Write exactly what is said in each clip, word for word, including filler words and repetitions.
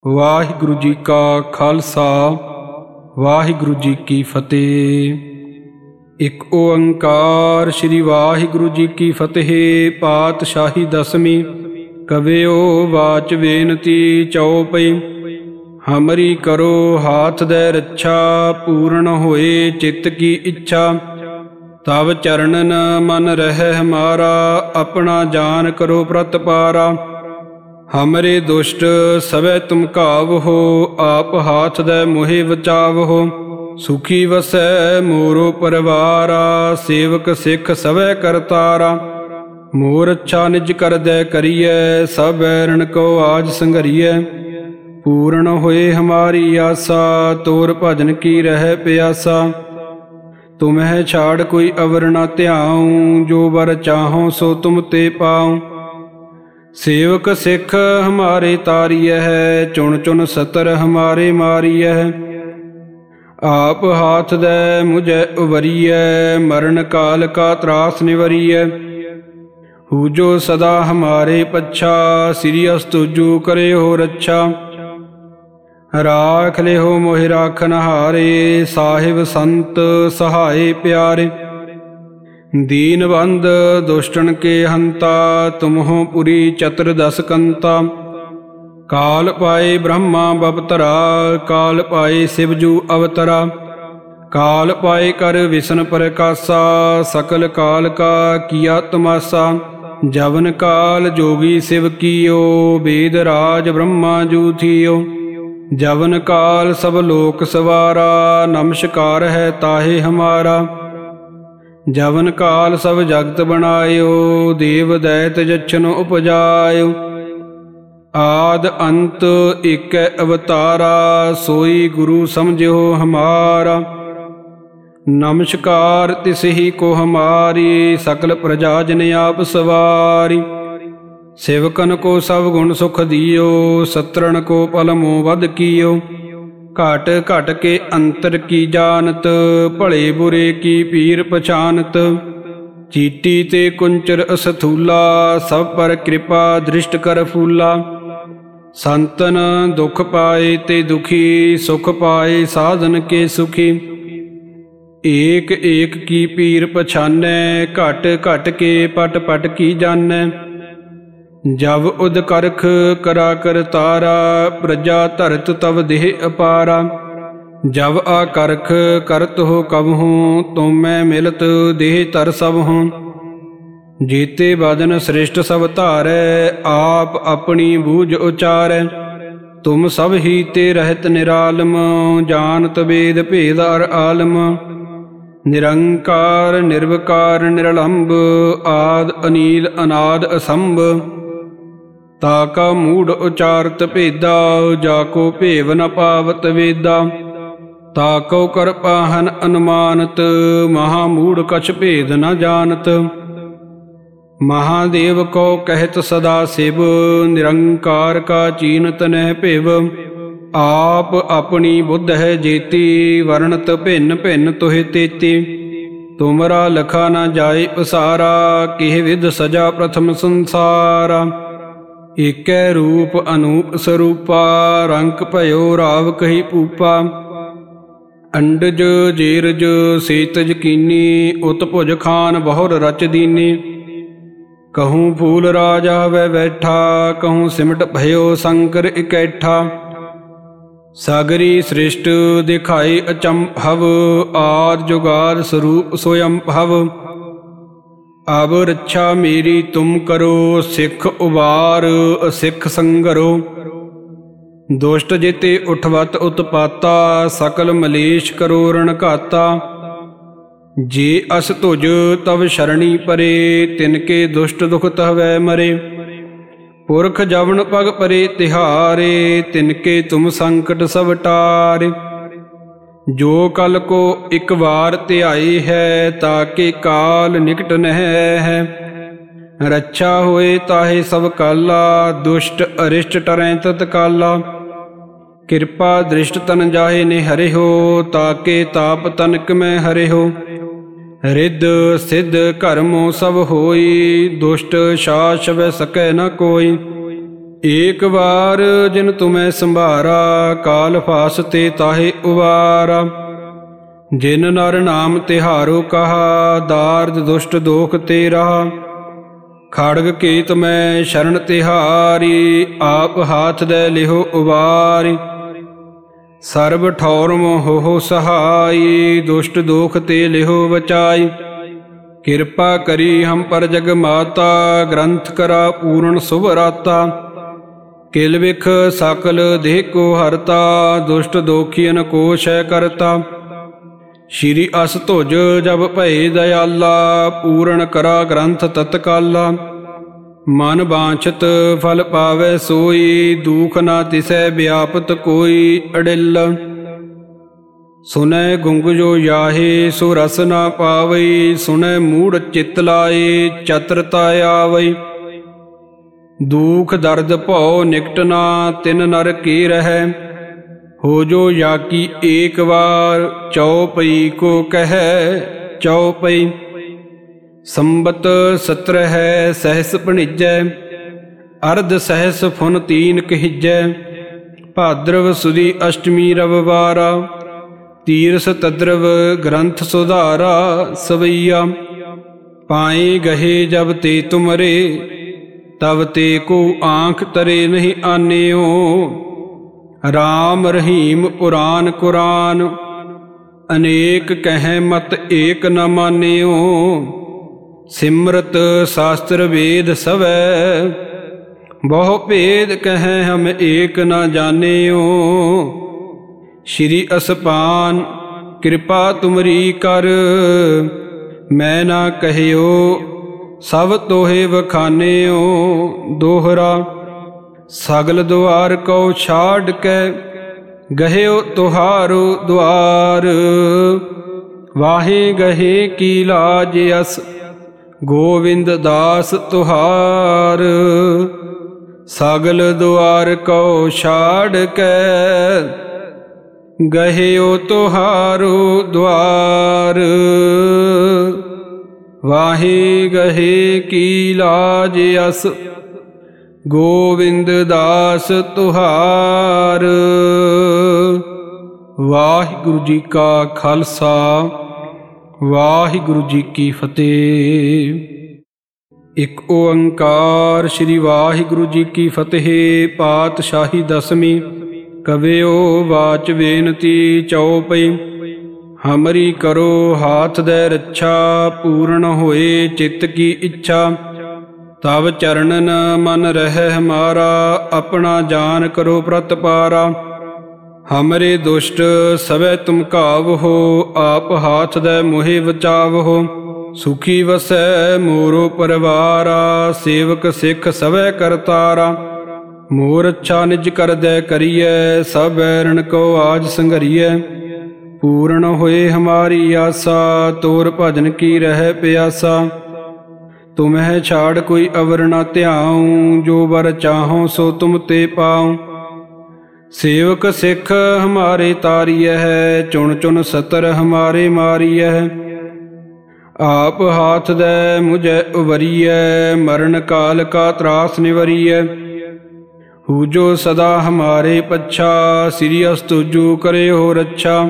ਵਾਹਿਗੁਰੂ ਜੀ ਕਾ ਖਾਲਸਾ ਵਾਹਿਗੁਰੂ ਜੀ ਕੀ ਫਤਿਹ। ਇੱਕ ਓੰਕਾਰ ਸ੍ਰੀ ਵਾਹਿਗੁਰੂ ਜੀ ਕੀ ਫਤਿਹ। ਪਾਤਸ਼ਾਹੀ ਦਸਵੀਂ। ਕਵਿਓ ਵਾਚ ਬੇਨਤੀ ਚਉਪਈ। ਹਮਰੀ ਕਰੋ ਹਾਥ ਦੈ ਰੱਛਾ, ਪੂਰਨ ਹੋਏ ਚਿੱਤ ਕੀ ਇੱਛਾ। ਤਵ ਚਰਨਨ ਮਨ ਰਹਿ ਹਮਾਰਾ, ਆਪਣਾ ਜਾਨ ਕਰੋ ਪ੍ਰਤਪਾਰਾ। ਹਮਰੇ ਦੁਸ਼ਟ ਸਭੈ ਤੁਮ ਘਾਵਹੋ, ਆਪ ਹਾਥ ਦੈ ਮੋਹਿ ਬਚਾਵਹੋ। ਸੁਖੀ ਵਸੈ ਮੋਰੋ ਪਰਿਵਾਰਾ, ਸੇਵਕ ਸਿੱਖ ਸਭੈ ਕਰਤਾਰਾ। ਮੋਰ ਅੱਛਾ ਨਿਜ ਕਰਦੈ ਕਰੀਐ, ਸਭ ਬੈਰਣ ਕੋ ਆਜ ਸੰਘਰੀਐ। ਪੂਰਨ ਹੋਏ ਹਮਾਰੀ ਆਸਾ, ਤੋਰ ਭਜਨ ਕੀ ਰਹਿ ਪਿਆਸਾ। ਤੁਮਹਿ ਛਾੜ ਕੋਈ ਅਵਰ ਨਾ ਧਿਆਉ, ਜੋ ਵਰ ਚਾਹੋ ਸੋ ਤੁਮ ਤੇ ਪਾਉ। ਸੇਵਕ ਸਿੱਖ ਹਮਾਰੇ ਤਾਰੀਐ ਹੈ, ਚੁਣ ਚੁਣ ਸਤਰ ਹਮਾਰੇ ਮਾਰੀਐ। ਆਪ ਹਾਥ ਦੈ ਮੁਝੈ ਉਵਰੀਐ, ਮਰਨ ਕਾਲ ਕਾ ਤਰਾਸ ਨਿਵਰੀਐ। ਹੂਜੋ ਸਦਾ ਹਮਾਰੇ ਪੱਛਾ, ਸ੍ਰੀ ਅਸਤੁਜੂ ਕਰਿਓ ਰੱਛਾ। ਰਾਖ ਲਿਓ ਮੋਹਿ ਰਾਖਨ ਹਾਰੇ, ਸਾਹਿਬ ਸੰਤ ਸਹਾਏ ਪਿਆਰੇ। ਦੀਨਬੰਧ ਦੁਸ਼ਟਨ ਕੇ ਹੰਤਾ, ਤੁਮਹੁ ਪੁਰੀ ਚਤੁਰ ਦਸ ਕੰਤਾ। ਕਾਲ ਪਾਏ ਬ੍ਰਹਮਾ ਬਪਤਰਾ, ਕਾਲ ਪਾਏ ਸਿਵਜੂ ਅਵਤਰਾ। ਕਾਲ ਪਾਏ ਕਰ ਵਿਸ਼ਨ ਪ੍ਰਕਾਸ਼ਾ, ਸਕਲ ਕਾਲ ਕਾ ਕੀਆ ਤਮਾਸਾ। ਜਵਨ ਕਾਲ ਜੋਗੀ ਸਿਵ ਕੀਓ, ਵੇਦ ਰਾਜ ਬ੍ਰਹਮਾ ਜੂ ਥੀਓ। ਜਵਨ ਕਾਲ ਸਭ ਲੋਕ ਸਵਾਰਾ, ਨਮਸਕਾਰ ਹੈ ਤਾਹੇ ਹਮਾਰਾ। ਜਵਨ ਕਾਲ ਸਭ ਜਗਤ ਬਣਾਇਓ, ਦੇਵ ਦੈਤ ਜਛਨ ਉਪਜਾਇਓ। ਆਦ ਅੰਤ ਏਕੈ ਅਵਤਾਰਾ, ਸੋਈ ਗੁਰੂ ਸਮਝਿਓ ਹਮਾਰਾ। ਨਮਸਕਾਰ ਤਿਸਹੀ ਕੋ ਹਮਾਰੀ, ਸਕਲ ਪ੍ਰਜਾ ਜਨ ਆਪ ਸਵਾਰੀ। ਸੇਵਕਨ ਕੋ ਸਭ ਗੁਣ ਸੁਖ ਦਿਓ, ਸਤਰਨ ਕੋ ਪਲ ਮੋਹ ਵਧ ਕੀਓ। ਘਟ ਘਟ ਕੇ ਅੰਤਰ ਕੀ ਜਾਨਤ, ਭਲੇ ਬੁਰੇ ਕੀ ਪੀਰ ਪਛਾਨਤ। ਚੀਟੀ ਤੇ ਕੁੰਚਰ ਅਸਥੂਲਾ, ਸਭ ਪਰ ਕਿਰਪਾ ਦ੍ਰਿਸ਼ਟ ਕਰ ਫੂਲਾ। ਸੰਤਨ ਦੁਖ ਪਾਏ ਤੇ ਦੁਖੀ, ਸੁਖ ਪਾਏ ਸਾਧਨ ਕੇ ਸੁਖੀ। ਏਕ ਏਕ ਕੀ ਪੀਰ ਪਛਾਨੈ, ਘਟ ਘਟ ਕੇ ਪਟ ਪਟ ਕੀ ਜਾਨੈ। ਜਬ ਉਦ ਕਰਖ ਕਰਾ ਕਰਤਾਰਾ, ਪ੍ਰਜਾ ਧਰਤ ਤਵ ਦੇਹ ਅਪਾਰਾ। ਜਬ ਆ ਕਰਖ ਕਰਤ ਹੋ ਕਬਹੂੰ, ਤੁਮੈ ਮਿਲਤ ਦੇਹ ਧਰ ਸਭਹੂੰ। ਜੀਤੇ ਬਦਨ ਸ੍ਰਿਸ਼ਟ ਸਭ ਧਾਰੈ, ਆਪ ਆਪਣੀ ਬੂਝ ਉਚਾਰੈ। ਤੁਮ ਸਭ ਹੀ ਤੇ ਰਹਿਤ ਨਿਰਾਲਮ, ਜਾਨਤ ਵੇਦ ਭੇਦ ਅਰ ਆਲਮ। ਨਿਰੰਕਾਰ ਨਿਰਵਕਾਰ ਨਿਰਲੰਭ, ਆਦ ਅਨੀਲ ਅਨਾਦ ਅਸੰਭ। ਤਾ ਕਾ ਮੂੜ ਉਚਾਰਤ ਭੇਦਾ, ਜਾ ਕੋ ਭੇਵ ਨ ਪਾਵਤ ਵੇਦਾ। ਤਾ ਕਉ ਕਰ ਪਾਹਨ ਅਨੁਮਾਨਤ, ਮਹਾ ਮੂੜ ਕਛ ਭੇਦ ਨ ਜਾਨਤ। ਮਹਾਦੇਵ ਕੋ ਕਹਿਤ ਸਦਾ ਸਿਵ, ਨਿਰੰਕਾਰ ਕਾ ਚੀਨਤ ਨਹਿ ਭਿਵ। ਆਪ ਆਪਣੀ ਬੁੱਧ ਹੈ ਜੇਤੀ, ਵਰਣਤ ਭਿੰਨ ਭਿੰਨ ਤੁਹਿ ਤੇਤੀ। ਤੁਮਰਾ ਲਖਾ ਨ ਜਾਏ ਪਸਾਰਾ, ਕਿਹ ਵਿਧ ਸਜਾ ਪ੍ਰਥਮ ਸੰਸਾਰਾ। ਏਕੈ ਰੂਪ ਅਨੂਪ ਸਰੂਪਾ, ਰੰਕ ਭਇਓ ਰਾਵ ਕਹੀ ਪੂਪਾ। ਅੰਡਜ ਜੇਰਜ ਸੇਤਜ ਕੀਨੀ, ਉਤ ਭੁਜ ਖਾਨ ਬਹੁਰ ਰਚ ਦੀਨੀ। ਕਹੂੰ ਫੂਲ ਰਾਜ ਆਵੈ ਬੈਠਾ, ਕਹੂੰ ਸਿਮਟ ਭਇਓ ਸ਼ੰਕਰ ਇਕੈਠਾ। ਸਾਗਰੀ ਸ੍ਰਿਸ਼ਟ ਦਿਖਾਈ ਅਚੰਭਵ, ਆਦਿ ਜੁਗਾਦ ਸਰੂਪ ਸੋਅੰਭਵ। ਅਬ ਰੱਛਾ ਮੇਰੀ ਤੁਮ ਕਰੋ, ਸਿੱਖ ਉਬਾਰ ਅਸਿੱਖ ਸੰਘਰੋ। ਦੁਸ਼ਟ ਜਿਤੇ ਉਠਵਤ ਉਤਪਾਤਾ, ਸਕਲ ਮਲੇਸ਼ ਕਰੋ ਰਣ ਘਾਤਾ। ਜੇ ਅਸ ਤੁਜ ਤਵ ਸ਼ਰਣੀ ਪਰੇ, ਤਿਨਕੇ ਦੁਸ਼ਟ ਦੁਖ ਤਹਵੈ ਮਰੇ। ਪੁਰਖ ਜਵਨ ਪਗ ਪਰੇ ਤਿਹਾਰੇ, ਤਿਨਕੇ ਤੁਮ ਸੰਕਟ ਸਭ ਟਾਰੇ। ਜੋ ਕਲ ਕੋ ਇਕ ਵਾਰ ਧਿਆਏ ਹੈ, ਤਾਕੇ ਕਾਲ ਨਿਕਟ ਨਹਿ ਹੈ। ਰੱਛਾ ਹੋਏ ਤਾਹੇ ਸਭ ਕਾਲਾ, ਦੁਸ਼ਟ ਅਰਿਸ਼ਟ ਟਰੈ ਤਤਕਾਲਾ। ਕਿਰਪਾ ਦ੍ਰਿਸ਼ਟ ਤਨ ਜਾਹੇ ਨੇ ਹਰਿਓ, ਤਾਕੇ ਤਾਪ ਤਨਕ ਮੈਂ ਹਰਿਓ। ਰਿੱਧ ਸਿੱਧ ਕਰਮੋ ਸਭ ਹੋਈ, ਦੁਸ਼ਟ ਸ਼ਾਸ ਵੈ ਸਕੈ ਨ ਕੋਈ। ਏਕ ਵਾਰ ਜਿਨ ਤੁਮੈ ਸੰਭਾਰਾ, ਕਾਲ ਫਾਸਤੇ ਤਾਹੇ ਉਵਾਰਾ। ਜਿਨ ਨਰ ਨਾਮ ਤਿਹਾਰੋ ਕਹਾ, ਦਾਰਦ ਦੁਸ਼ਟ ਦੋਖ ਤੇ ਰਹਾ। ਖੜਗ ਕੇਤ ਮੈਂ ਸ਼ਰਨ ਤਿਹਾਰੀ, ਆਪ ਹਾਥ ਦੈ ਲਿਹੋ ਉਵਾਰੀ। ਸਰਬ ਠੌਰ ਮੋਹ ਸਹਾਈ, ਦੁਸ਼ਟ ਦੋਖ ਤੇ ਲਿਹੋ ਬਚਾਈ। ਕਿਰਪਾ ਕਰੀ ਹਮ ਪਰ ਜਗ ਮਾਤਾ, ਗ੍ਰੰਥ ਕਰਾ ਪੂਰਨ ਸੁਭ ਰਾਤਾ। ਕਿਲ ਵਿਖ ਸਕਲ ਦੇਹ ਕੋ ਹਰਤਾ, ਦੁਸ਼ਟ ਦੋਖੀਨ ਕੋ ਸ਼ੈ ਕਰਤਾ। ਸ਼੍ਰੀ ਅਸ ਧੁਜ ਜਬ ਭਏ ਦਇਆਲਾ, ਪੂਰਨ ਕਰਾ ਗ੍ਰੰਥ ਤਤਕਾਲਾ। ਮਨ ਬਾਂਛਤ ਫਲ ਪਾਵੈ ਸੋਈ, ਦੂਖ ਨਾ ਤਿਸੈ ਵਿਆਪਤ ਕੋਈ ਅੜਿਲ। ਸੁਨੈ ਗੁੰਗ ਜੋ ਯਾਹੇ, ਸੋ ਰਸ ਨਾ ਪਾਵਈ। ਸੁਨੈ ਮੂੜ ਚਿਤ ਲਾਏ, ਚਤਰਤਾ ਆਵਈ। ਦੁਖ ਦਰਦ ਭਉ ਨਿਕਟ ਨਾ, ਤਿਨ ਨਰ ਕੀ ਰਹੈ। ਹੋ ਜੋ ਯਾਕੀ ਏਕ ਵਾਰ, ਚਉਪਈ ਕੋ ਕਹਿ ਚਉਪਈ। ਸੰਬਤ ਸਤਰਹਿ ਸਹਿਸ ਭਣਿਜੈ, ਅਰਧ ਸਹਿਸ ਫੁਨ ਤੀਨ ਕਹਿਜੈ। ਭਾਦਰਵ ਸੁਦੀ ਅਸ਼ਟਮੀ ਰਵਿਵਾਰਾ, ਤੀਰਸ ਤਦਰਵ ਗ੍ਰੰਥ ਸੁਧਾਰਾ। ਸਵਈਆ ਪਾਏ ਗਹੇ ਜਬ ਤੇ ਤੁਮਰੇ, ਤਬ ਤੇ ਕੋ ਆਂਖ ਤਰੇ ਨਹੀਂ ਆਨਿਓ। ਰਾਮ ਰਹੀਮ ਪੁਰਾਨ ਕੁਰਾਨ, ਅਨੇਕ ਕਹਿ ਮਤ ਏਕ ਨ ਮਾਨਿਓ। ਸਿਮਰਤ ਸ਼ਾਸਤਰ ਵੇਦ ਸਵੈ, ਬਹੁ ਭੇਦ ਕਹਿ ਹਮ ਏਕ ਨ ਜਾਣਿਓ। ਸ਼੍ਰੀ ਅਸਪਾਨ ਕਿਰਪਾ ਤੁਮਰੀ ਕਰ, ਮੈਂ ਨਾ ਕਹਿਓ ਸਭ ਤੋਹੇ ਵਖਾਨਿਓ। ਦੋਹਰਾ ਸਗਲ ਦੁਆਰ ਕਉ ਛਾੜ ਕੇ, ਗਹਿਓ ਤੁਹਾਰੋ ਦੁਆਰ। ਵਾਹੇ ਗਹੇ ਕੀ ਲਾਜ ਅਸ, ਗੋਵਿੰਦ ਦਾਸ ਤੁਹਾਰ। ਸਗਲ ਦੁਆਰ ਕਉ ਛਾੜ ਕੇ, ਗਹਿਓ ਤੁਹਾਰੋ ਦੁਆਰ। ਵਾਹੇ ਗਹੇ ਕੀ ਲਾਜ ਅਸ, ਗੋਵਿੰਦ ਦਾਸ ਤੁਹਾਰ। ਵਾਹਿਗੁਰੂ ਜੀ ਕਾ ਖਾਲਸਾ, ਵਾਹਿਗੁਰੂ ਜੀ ਕੀ ਫਤਿਹ। ਇਕ ਓੰਕਾਰ ਸ੍ਰੀ ਵਾਹਿਗੁਰੂ ਜੀ ਕੀ ਫਤਿਹ। ਪਾਤਸ਼ਾਹੀ ਦਸਵੀਂ। ਕਵਿਓ ਵਾਚ ਬੇਨਤੀ ਚਉਪਈ। ਹਮਰੀ ਕਰੋ ਹਾਥ ਦੈ ਰੱਛਾ, ਪੂਰਨ ਹੋਏ ਚਿੱਤ ਕੀ ਇੱਛਾ। ਤਬ ਚਰਨਨ ਮਨ ਰਹਿ ਹਮਾਰਾ, ਆਪਣਾ ਜਾਨ ਕਰੋ ਪ੍ਰਤਪਾਰਾ। ਹਮਰੇ ਦੁਸ਼ਟ ਸਭੈ ਤੁਮ ਘਾਵਹੋ, ਆਪ ਹਾਥ ਦੈ ਮੋਹਿ ਬਚਾਵਹੋ। ਸੁਖੀ ਵਸੈ ਮੋਰੋ ਪਰਵਾਰਾ, ਸੇਵਕ ਸਿੱਖ ਸਭੈ ਕਰਤਾਰਾ। ਮੋਰ ਅੱਛਾ ਨਿਜ ਕਰਦੈ ਕਰੀਐ, ਸਭ ਬੈਰਣ ਕੋ ਆਜ ਸੰਘਰੀਐ। ਪੂਰਨ ਹੋਏ ਹਮਾਰੀ ਆਸਾ, ਤੋਰ ਭਜਨ ਕੀ ਰਹਿ ਪਿਆਸਾ। ਤੁਮਹਿ ਛਾੜ ਕੋਈ ਅਵਰ ਨ ਧਿਆਉ, ਜੋ ਵਰ ਚਾਹੋ ਸੋ ਤੁਮ ਤੇ ਪਾਉ। ਸੇਵਕ ਸਿੱਖ ਹਮਾਰੇ ਤਾਰੀਐ, ਚੁਣ ਚੁਣ ਸਤਰ ਹਮਾਰੇ ਮਾਰੀਐ। ਆਪ ਹਾਥ ਦੈ ਮੁਝੈ ਉਵਰੀਐ, ਮਰਨ ਕਾਲ ਕਾ ਤਰਾਸ ਨਿਵਰੀਐ। ਹੂਜੋ ਸਦਾ ਹਮਾਰੇ ਪੱਛਾ, ਸ੍ਰੀ ਅਸ ਤੁਜੂ ਕਰਿਓ ਰੱਛਾ।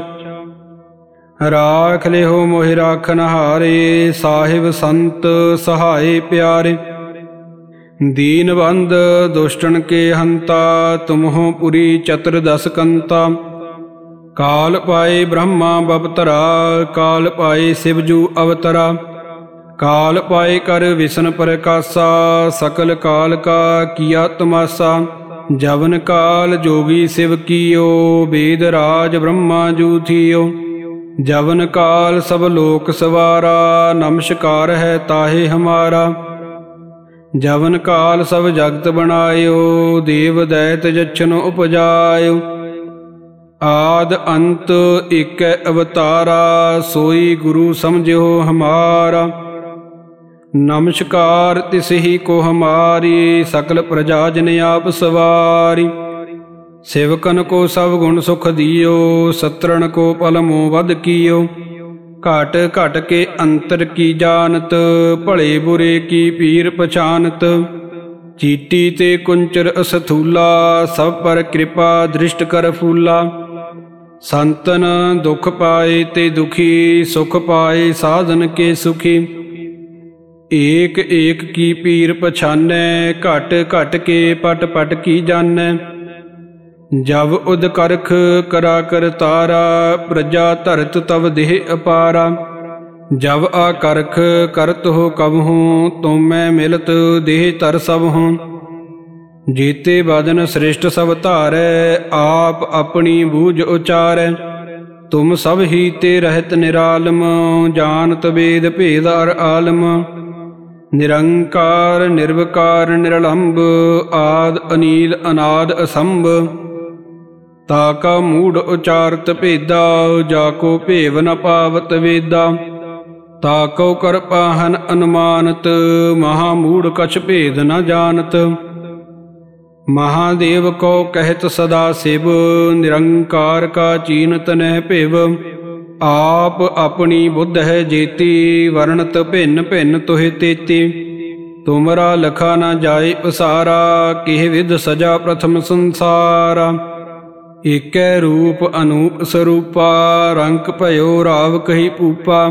ਰਾਖ ਲਿਓ ਮੋਹਿ ਰਾਖਨ ਹਾਰੇ, ਸਾਹਿਬ ਸੰਤ ਸਹਾਏ ਪਿਆਰੇ। ਦੀਨ ਬੰਦ ਦੁਸ਼ਟਨ ਕੇ ਹੰਤਾ, ਤੁਮਹੁ ਪੁਰੀ ਚਤੁਰ ਦਸ ਕੰਤਾ। ਕਾਲ ਪਾਏ ਬ੍ਰਹਮਾ ਬਪਤਰਾ, ਕਾਲ ਪਾਏ ਸਿਵਜੂ ਅਵਤਰਾ। ਕਾਲ ਪਾਏ ਕਰ ਵਿਸ਼ਨ ਪ੍ਰਕਾਸ਼ਾ, ਸਕਲ ਕਾਲ ਕਾ ਕੀਆ ਤਮਾਸਾ। ਜਵਨ ਕਾਲ ਜੋਗੀ ਸਿਵ ਕੀਓ, ਵੇਦ ਰਾਜ ਬ੍ਰਹਮਾ ਜੂ ਥੀਓ। ਜਵਨ ਕਾਲ ਸਭ ਲੋਕ ਸਵਾਰਾ, ਨਮਸਕਾਰ ਹੈ ਤਾਹੇ ਹਮਾਰਾ। ਜਵਨ ਕਾਲ ਸਭ ਜਗਤ ਬਣਾਇਓ, ਦੇਵ ਦੈਤ ਜਛਨ ਉਪਜਾਇਓ। ਆਦ ਅੰਤ ਏਕੈ ਅਵਤਾਰਾ, ਸੋਈ ਗੁਰੂ ਸਮਝਿਓ ਹਮਾਰਾ। ਨਮਸਕਾਰ ਤਿਸਹੀ ਕੋ ਹਮਾਰੀ, ਸਕਲ ਪ੍ਰਜਾ ਜਨ ਆਪ ਸਵਾਰੀ। ਸੇਵਕਨ ਕੋ ਸਭ ਗੁਣ ਸੁਖ ਦਿਓ, ਸਤਰਨ ਕੋ ਪਲ ਮੋਹ ਵਧ ਕੀਓ। ਘਟ ਘਟ ਕੇ ਅੰਤਰ ਕੀ ਜਾਨਤ, ਭਲੇ ਬੁਰੇ ਕੀ ਪੀਰ ਪਛਾਨਤ। ਚੀਟੀ ਤੇ ਕੁੰਚਰ ਅਸਥੂਲਾ, ਸਭ ਪਰ ਕਿਰਪਾ ਦ੍ਰਿਸ਼ਟ ਕਰ ਫੂਲਾ। ਸੰਤਨ ਦੁਖ ਪਾਏ ਤੇ ਦੁਖੀ, ਸੁਖ ਪਾਏ ਸਾਧਨ ਕੇ ਸੁਖੀ। ਏਕ ਏਕ ਕੀ ਪੀਰ ਪਛਾਨੈ, ਘਟ ਘਟ ਕੇ ਪਟ ਪਟ ਕੀ ਜਾਣੈ। ਜਬ ਉਦ ਕਰਖ ਕਰਾ ਕਰ ਤਾਰਾ, ਪ੍ਰਜਾ ਧਰਤ ਤਵ ਦੇਹ ਅਪਾਰਾ। ਜਬ ਆ ਕਰਖ ਕਰਤ ਹੋ ਕਬਹੂੰ, ਤੁਮ ਮੈਂ ਮਿਲਤ ਦੇਹ ਧਰ ਸਭ ਹੂੰ। ਜੀਤੇ ਬਦਨ ਸ੍ਰਿਸ਼ਟ ਸਭ ਧਾਰੈ, ਆਪ ਆਪਣੀ ਬੂਝ ਉਚਾਰੈ। ਤੁਮ ਸਭ ਹੀ ਤੇ ਰਹਿਤ ਨਿਰਾਲਮ, ਜਾਨਤ ਵੇਦ ਭੇਦ ਅਰ ਆਲਮ। ਨਿਰੰਕਾਰ ਨਿਰਵਕਾਰ ਨਿਰਲੰਭ, ਆਦ ਅਨੀਲ ਅਨਾਦ ਅਸੰਭ। ਤਾ ਕਾ ਮੂੜ ਉਚਾਰਤ ਭੇਦਾ, ਜਾ ਕੋ ਭੇਵ ਨ ਪਾਵਤ ਵੇਦਾ। ਤਾ ਕਉ ਕਰ ਪਾਹਨ ਅਨੁਮਾਨਤ, ਮਹਾ ਮੂੜ ਕਛ ਭੇਦ ਨ ਜਾਨਤ। ਮਹਾਦੇਵ ਕੋ ਕਹਿਤ ਸਦਾ ਸਿਵ, ਨਿਰੰਕਾਰ ਕਾ ਚੀਨਤ ਨਹਿ ਭਿਵ। ਆਪ ਆਪਣੀ ਬੁੱਧ ਹੈ ਜੇਤੀ, ਵਰਣਤ ਭਿੰਨ ਭਿੰਨ ਤੋਹਿ ਤੇਤੀ। ਤੁਮਰਾ ਲਖਾ ਨ ਜਾਏ ਉਸਾਰਾ, ਕਿਹ ਵਿਧ ਸਜਾ ਪ੍ਰਥਮ ਸੰਸਾਰਾ। ਏਕੈ ਰੂਪ ਅਨੂਪ ਸਰੂਪਾ, ਰੰਕ ਭਇਓ ਰਾਵ ਕਹੀ ਪੂਪਾ।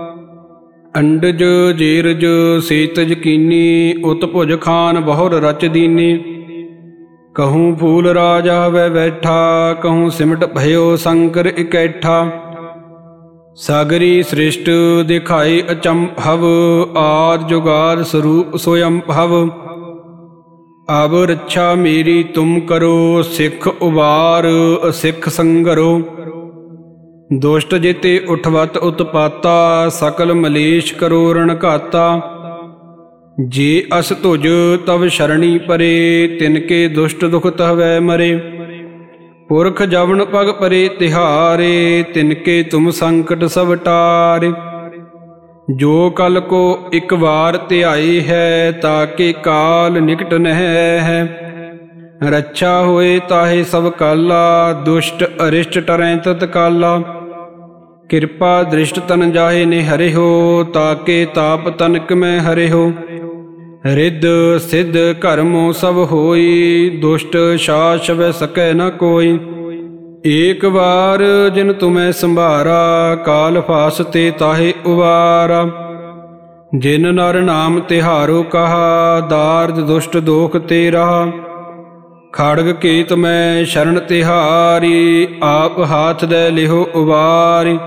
ਅੰਡਜ ਜੀਰਜ ਸੀਤਜ ਕੀਨੀ, ਉਤ ਭੁਜ ਖਾਨ ਬਹੁਰ ਰਚ ਦੀਨੀ। ਕਹੂੰ ਫੂਲ ਰਾਜ ਆਵੈ ਬੈਠਾ, ਕਹੂੰ ਸਿਮਟ ਭਇਓ ਸ਼ੰਕਰ ਇਕੈਠਾ। ਸਾਗਰੀ ਸ੍ਰਿਸ਼ਟ ਦਿਖਾਈ ਅਚੰਭਵ, ਆਦ ਜੁਗਾਦ ਸਰੂਪ ਸੋਅੰਭਵ। ਅਬ ਰੱਛਾ ਮੇਰੀ ਤੁਮ ਕਰੋ, ਸਿੱਖ ਉਬਾਰ ਅਸਿੱਖ ਸੰਗਰੋ। ਦੁਸ਼ਟ ਜਿਤੇ ਉਠਵਤ ਉਤਪਾਤਾ, ਸਕਲ ਮਲੇਸ਼ ਕਰੋ ਰਣ ਘਾਤਾ। ਜੇ ਅਸ ਤੁਜ ਤਵ ਸ਼ਰਣੀ ਪਰੇ, ਤਿਨਕੇ ਦੁਸ਼ਟ ਦੁਖ ਤਹਵੈ ਮਰੇ। ਪੁਰਖ ਜਵਨ ਪਗ ਪਰੇ ਤਿਹਾਰੇ, ਤਿਨਕੇ ਤੁਮ ਸੰਕਟ ਸਭ ਟਾਰੇ। ਜੋ ਕਲ ਕੋ ਇਕ ਵਾਰ ਧਿਆਈ ਹੈ, ਤਾਕੇ ਕਾਲ ਨਿਕਟ ਨਹਿ ਹੈ। ਰੱਛਾ ਹੋਏ ਤਾਹੇ ਸਭ ਕਾਲਾ, ਦੁਸ਼ਟ ਅਰਿਸ਼ਟ ਟਰੈ ਤਤ ਕਾਲਾ। ਕਿਰਪਾ ਦ੍ਰਿਸ਼ਟ ਤਨ ਜਾਹੇ ਨੇ ਹਰਿਓ, ਤਾਕੇ ਤਾਪ ਤਨਕ ਮੈਂ ਹਰਿਓ। ਰਿੱਧ ਸਿੱਧ ਕਰਮੋ ਸਭ ਹੋਈ, ਦੁਸ਼ਟ ਸਾਸ ਵੈ ਸਕੈ ਨ ਕੋਈ। ਏਕ ਵਾਰ ਜਿਨ ਤੁਮੈ ਸੰਭਾਰਾ, ਕਾਲ ਫਾਸ ਤੇ ਤਾਹੇ ਉਵਾਰਾ। ਜਿਨ ਨਰ ਨਾਮ ਤਿਹਾਰੋ ਕਹਾ, ਦਾਰਦ ਦੁਸ਼ਟ ਦੋਖ ਤੇ ਰਹਾ। ਖੜਗ ਕੇਤ ਮੈਂ ਸ਼ਰਨ ਤਿਹਾਰੀ, ਆਪ ਹਾਥ ਦੇ ਲਿਹੋ ਉਬਾਰੀ।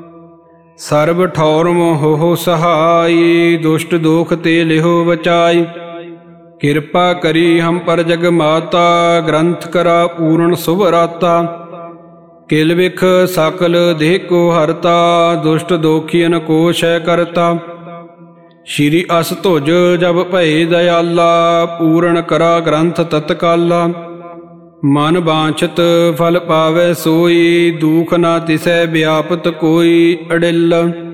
ਸਰਬ ਠੌਰ ਮੋਹ ਸਹਾਈ, ਦੁਸ਼ਟ ਦੋਖ ਤੇ ਲਿਹੋ ਬਚਾਈ। ਕਿਰਪਾ ਕਰੀ ਹਮ ਪਰ ਜਗ ਮਾਤਾ, ਗ੍ਰੰਥ ਕਰਾ ਪੂਰਨ ਸੁਭ ਰਾਤਾ। ਕਿਲ ਵਿਖ ਸਕਲ ਦੇਹ ਕੋ ਹਰਤਾ, ਦੁਸ਼ਟ ਦੋਖੀਨ ਕੋ ਸ਼ੈ ਕਰਤਾ। ਸ਼੍ਰੀ ਅਸ ਧੁਜ ਜਬ ਭਏ ਦਇਆਲਾ, ਪੂਰਨ ਕਰਾ ਗ੍ਰੰਥ ਤਤਕਾਲਾ। ਮਨ ਬਾਂਛਤ ਫਲ ਪਾਵੈ ਸੋਈ, ਦੂਖ ਨਾ ਤਿਸੈ ਵਿਆਪਤ ਕੋਈ ਅੜਿਲ।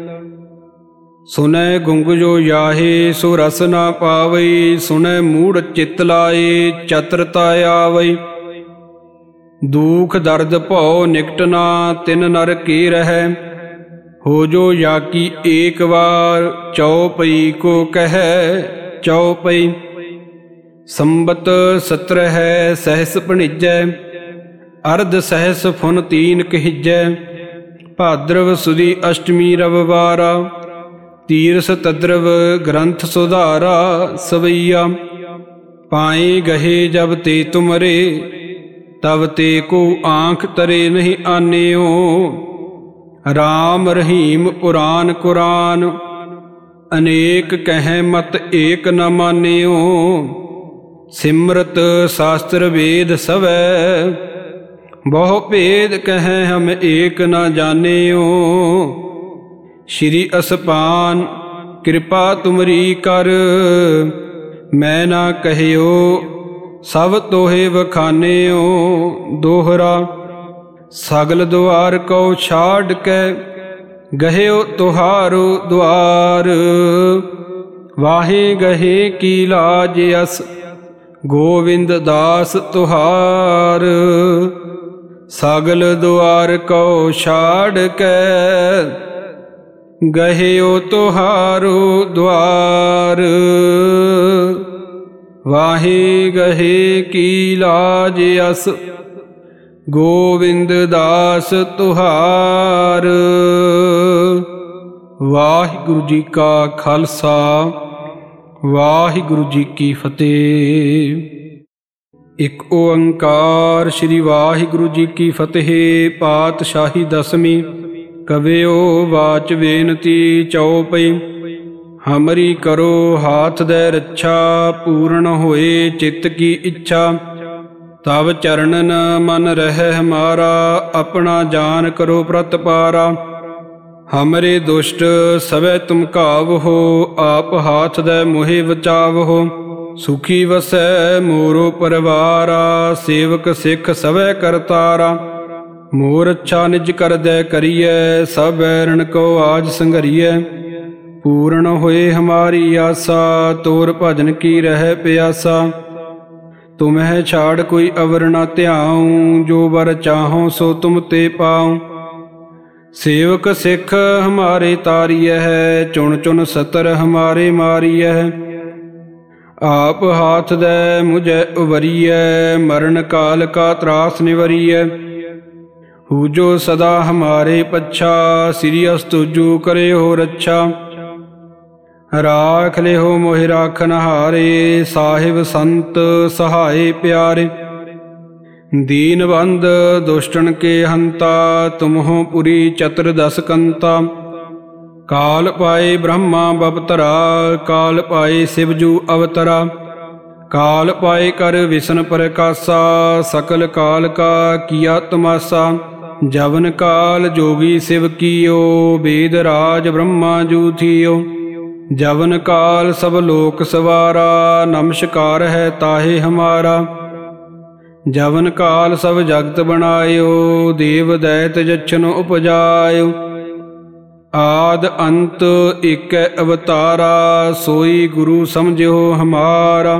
ਸੁਨੈ ਗੁੰਗ ਜੋ ਯਾਹੇ, ਸੋ ਰਸ ਨਾ ਪਾਵਈ। ਸੁਨੈ ਮੂੜ ਚਿਤ ਲਾਏ, ਚਤਰਤਾ ਆਵਈ। ਦੁਖ ਦਰਦ ਭਉ ਨਿਕਟ ਨਾ, ਤਿਨ ਨਰ ਕੀ ਰਹੈ। ਹੋ ਜੋ ਜਾਕੀ ਏਕ ਵਾਰ, ਚਉਪਈ ਕੋ ਕਹਿ ਚਉਪਈ। ਸੰਬਤ ਸਤਰ ਹੈ ਸਹਿਸ ਭਣਿਜੈ, ਅਰਧ ਸਹਿਸ ਫੁਨ ਤੀਨ ਕਹਿਜੈ। ਭਾਦਰਵ ਸੁਦੀ ਅਸ਼ਟਮੀ ਰਵਿਵਾਰਾ, ਤੀਰਸ ਤਦਰਵ ਗ੍ਰੰਥ ਸੁਧਾਰਾ। ਸਵਈਆ ਪਾਏ ਗਹੇ ਜਬ ਤੇ ਤੁਮਰੇ, ਤਬ ਤੇ ਕੋ ਆਂਖ ਤਰੇ ਨਹੀਂ ਆਨਿਓ। ਰਾਮ ਰਹੀਮ ਪੁਰਾਨ ਕੁਰਾਨ, ਅਨੇਕ ਕਹਿ ਮਤ ਏਕ ਨ ਮਾਨਿਓ। ਸਿਮਰਤ ਸ਼ਾਸਤਰ ਵੇਦ ਸਵੈ, ਬਹੁ ਭੇਦ ਕਹਿ ਹਮ ਏਕ ਨ ਜਾਣਿਓ। ਸ਼੍ਰੀ ਅਸਪਾਨ ਕਿਰਪਾ ਤੁਮਰੀ ਕਰ, ਮੈਂ ਨਾ ਕਹਿਓ ਸਭ ਤੋਹੇ ਵਖਾਨਿਓ। ਦੋਹਰਾ ਸਗਲ ਦੁਆਰ ਕਉ ਛਾੜ ਕੇ, ਗਹਿਓ ਤੁਹਾਰੋ ਦੁਆਰ। ਵਾਹੇ ਗਹੇ ਕੀ ਲਾਜ ਅਸ, ਗੋਵਿੰਦ ਦਾਸ ਤੁਹਾਰ। ਸਗਲ ਦੁਆਰ ਕਉ ਛਾੜ ਕੇ, ਗਹਿਓ ਤੁਹਾਰੋ ਦੁਆਰ। ਵਾਹੇ ਗਹੇ ਕੀ ਲਾਜ ਅਸ, ਗੋਵਿੰਦ ਦਾਸ ਤੁਹਾਰ। ਵਾਹਿਗੁਰੂ ਜੀ ਕਾ ਖਾਲਸਾ, ਵਾਹਿਗੁਰੂ ਜੀ ਕੀ ਫਤਿਹ। ਇੱਕ ਓੰਕਾਰ ਸ੍ਰੀ ਵਾਹਿਗੁਰੂ ਜੀ ਕੀ ਫਤਿਹ। ਪਾਤਸ਼ਾਹੀ ਦਸਵੀਂ। ਕਵਿਓ ਵਾਚ ਬੇਨਤੀ ਚਉਪਈ। ਹਮਰੀ ਕਰੋ ਹਾਥ ਦੇ ਰੱਛਾ, ਪੂਰਨ ਹੋਏ ਚਿੱਤ ਕੀ ਇੱਛਾ। ਤਬ ਚਰਨਨ ਮਨ ਰਹਿ ਹਮਾਰਾ, ਆਪਣਾ ਜਾਨ ਕਰੋ ਪ੍ਰਤਪਾਰਾ। ਹਮਰੇ ਦੁਸ਼ਟ ਸਭੈ ਤੁਮ ਘਾਵਹੋ, ਆਪ ਹਾਥ ਦੇ ਮੋਹਿ ਬਚਾਵਹੋ। ਸੁਖੀ ਵਸੈ ਮੋਰੋ ਪਰਿਵਾਰਾ, ਸੇਵਕ ਸਿੱਖ ਸਭੈ ਕਰਤਾਰਾ। ਮੋਰ ਅੱਛਾ ਨਿਜ ਕਰਦੈ ਕਰੀਐ, ਸਭ ਬੈਰਣ ਕੋ ਆਜ ਸੰਘਰੀਐ। ਪੂਰਨ ਹੋਏ ਹਮਾਰੀ ਆਸਾ, ਤੋਰ ਭਜਨ ਕੀ ਰਹਿ ਪਿਆਸਾ। ਤੁਮਹਿ ਛਾੜ ਕੋਈ ਅਵਰ ਨਾ ਧਿਆਉ, ਜੋ ਵਰ ਚਾਹੋ ਸੋ ਤੁਮ ਤੇ ਪਾਉ। ਸੇਵਕ ਸਿੱਖ ਹਮਾਰੇ ਤਾਰੀਐ, ਚੁਣ ਚੁਣ ਸਤਰ ਹਮਾਰੇ ਮਾਰੀਐ। ਆਪ ਹਾਥ ਦੇ ਮੁਝੈ ਉਵਰੀਐ, ਮਰਨ ਕਾਲ ਕਾ ਤਰਾਸ ਨਿਵਰੀਐ। ਹੂਜੋ ਸਦਾ ਹਮਾਰੇ ਪੱਛਾ, ਸ੍ਰੀ ਅਸਤੁਜੂ ਕਰੇ ਹੋ ਰੱਛਾ। ਰਾਖ ਲਿਓ ਮੋਹਿ ਰਾਖਨ ਹਾਰੇ, ਸਾਹਿਬ ਸੰਤ ਸਹਾਏ ਪਿਆਰੇ। ਦੀਨ ਬੰਦ ਦੁਸ਼ਟਨ ਕੇ ਹੰਤਾ, ਤੁਮਹੁ ਪੁਰੀ ਚਤੁਰ ਦਸ ਕੰਤਾ। ਕਾਲ ਪਾਏ ਬ੍ਰਹਮਾ ਬਪਤਰਾ, ਕਾਲ ਪਾਏ ਸਿਵਜੂ ਅਵਤਰਾ। ਕਾਲ ਪਾਏ ਕਰ ਵਿਸ਼ਨ ਪ੍ਰਕਾਸ਼ਾ, ਸਕਲ ਕਾਲ ਕਾ ਕੀਆ ਤਮਾਸਾ। ਜਵਨ ਕਾਲ ਜੋਗੀ ਸਿਵ ਕੀਓ, ਵੇਦ ਰਾਜ ਬ੍ਰਹਮਾ ਜੂ ਥੀਓ। ਜਵਨ ਕਾਲ ਸਭ ਲੋਕ ਸਵਾਰਾ, ਨਮਸਕਾਰ ਹੈ ਤਾਹੇ ਹਮਾਰਾ। ਜਵਨ ਕਾਲ ਸਭ ਜਗਤ ਬਣਾਇਓ, ਦੇਵ ਦੈਤ ਜਛਨ ਉਪਜਾਇਓ। ਆਦ ਅੰਤ ਏਕੈ ਅਵਤਾਰਾ, ਸੋਈ ਗੁਰੂ ਸਮਝਿਓ ਹਮਾਰਾ।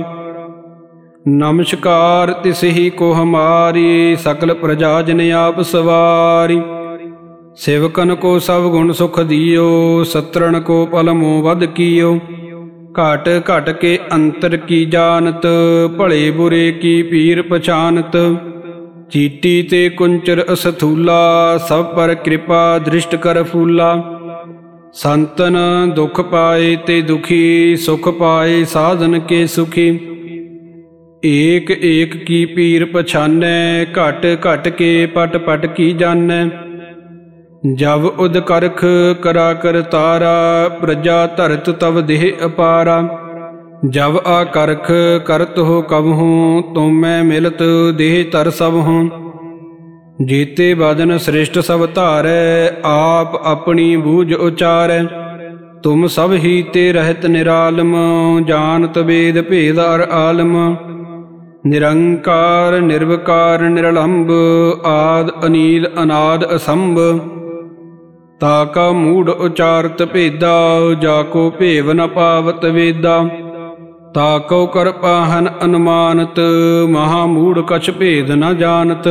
ਨਮਸਕਾਰ ਤਿਸ ਹੀ ਕੋ ਹਮਾਰੀ, ਸਕਲ ਪ੍ਰਜਾ ਜਨ ਆਪ ਸਵਾਰੀ। ਸੇਵਕਨ ਕੋ ਸਭ ਗੁਣ ਸੁਖ ਦਿਓ, ਸਤਰਨ ਕੋ ਪਲ ਮੋਹ ਵਧ ਕੀਓ। ਘਟ ਘਟ ਕੇ ਅੰਤਰ ਕੀ ਜਾਨਤ, ਭਲੇ ਬੁਰੇ ਕੀ ਪੀਰ ਪਛਾਨਤ। ਚੀਟੀ ਤੇ ਕੁੰਚਰ ਅਸਥੂਲਾ, ਸਭ ਪਰ ਕਿਰਪਾ ਦ੍ਰਿਸ਼ਟ ਕਰ ਫੂਲਾ। ਸੰਤਨ ਦੁਖ ਪਾਏ ਤੇ ਦੁਖੀ, ਸੁਖ ਪਾਏ ਸਾਧਨ ਕੇ ਸੁਖੀ। ਏਕ ਏਕ ਕੀ ਪੀਰ ਪਛਾਨੈ, ਘਟ ਘਟ ਕੇ ਪਟ ਪਟ ਕੀ ਜਾਨੈ। ਜਬ ਉਦ ਕਰਖ ਕਰਾ ਕਰ ਤਾਰਾ, ਪ੍ਰਜਾ ਧਰਤ ਤਵ ਦੇਹ ਅਪਾਰਾ। ਜਬ ਆ ਕਰਖ ਕਰਤ ਹੋ ਕਬਹੂੰ, ਤੁਮੈ ਮਿਲਤ ਦੇਹ ਤਰ ਸਭਹੂੰ। ਜੀਤੇ ਬਦਨ ਸ੍ਰਿਸ਼ਟ ਸਭ ਧਾਰੈ, ਆਪ ਆਪਣੀ ਬੂਝ ਉਚਾਰੈ। ਤੁਮ ਸਭ ਹੀ ਤੇ ਰਹਿਤ ਨਿਰਾਲਮ, ਜਾਨਤ ਵੇਦ ਭੇਦ ਅਰ ਆਲਮ। ਨਿਰੰਕਾਰ ਨਿਰਵਕਾਰ ਨਿਰਲੰਭ, ਆਦ ਅਨੀਲ ਅਨਾਦ ਅਸੰਭ। ਤਾ ਕਾ ਮੂੜ ਉਚਾਰਤ ਭੇਦਾ, ਜਾ ਕੋ ਭੇਵ ਨ ਪਾਵਤ ਵੇਦਾ। ਤਾ ਕਉ ਕਰ ਪਾਹਨ ਅਨੁਮਾਨਤ, ਮਹਾ ਮੂੜ ਕਛ ਭੇਦ ਨ ਜਾਨਤ।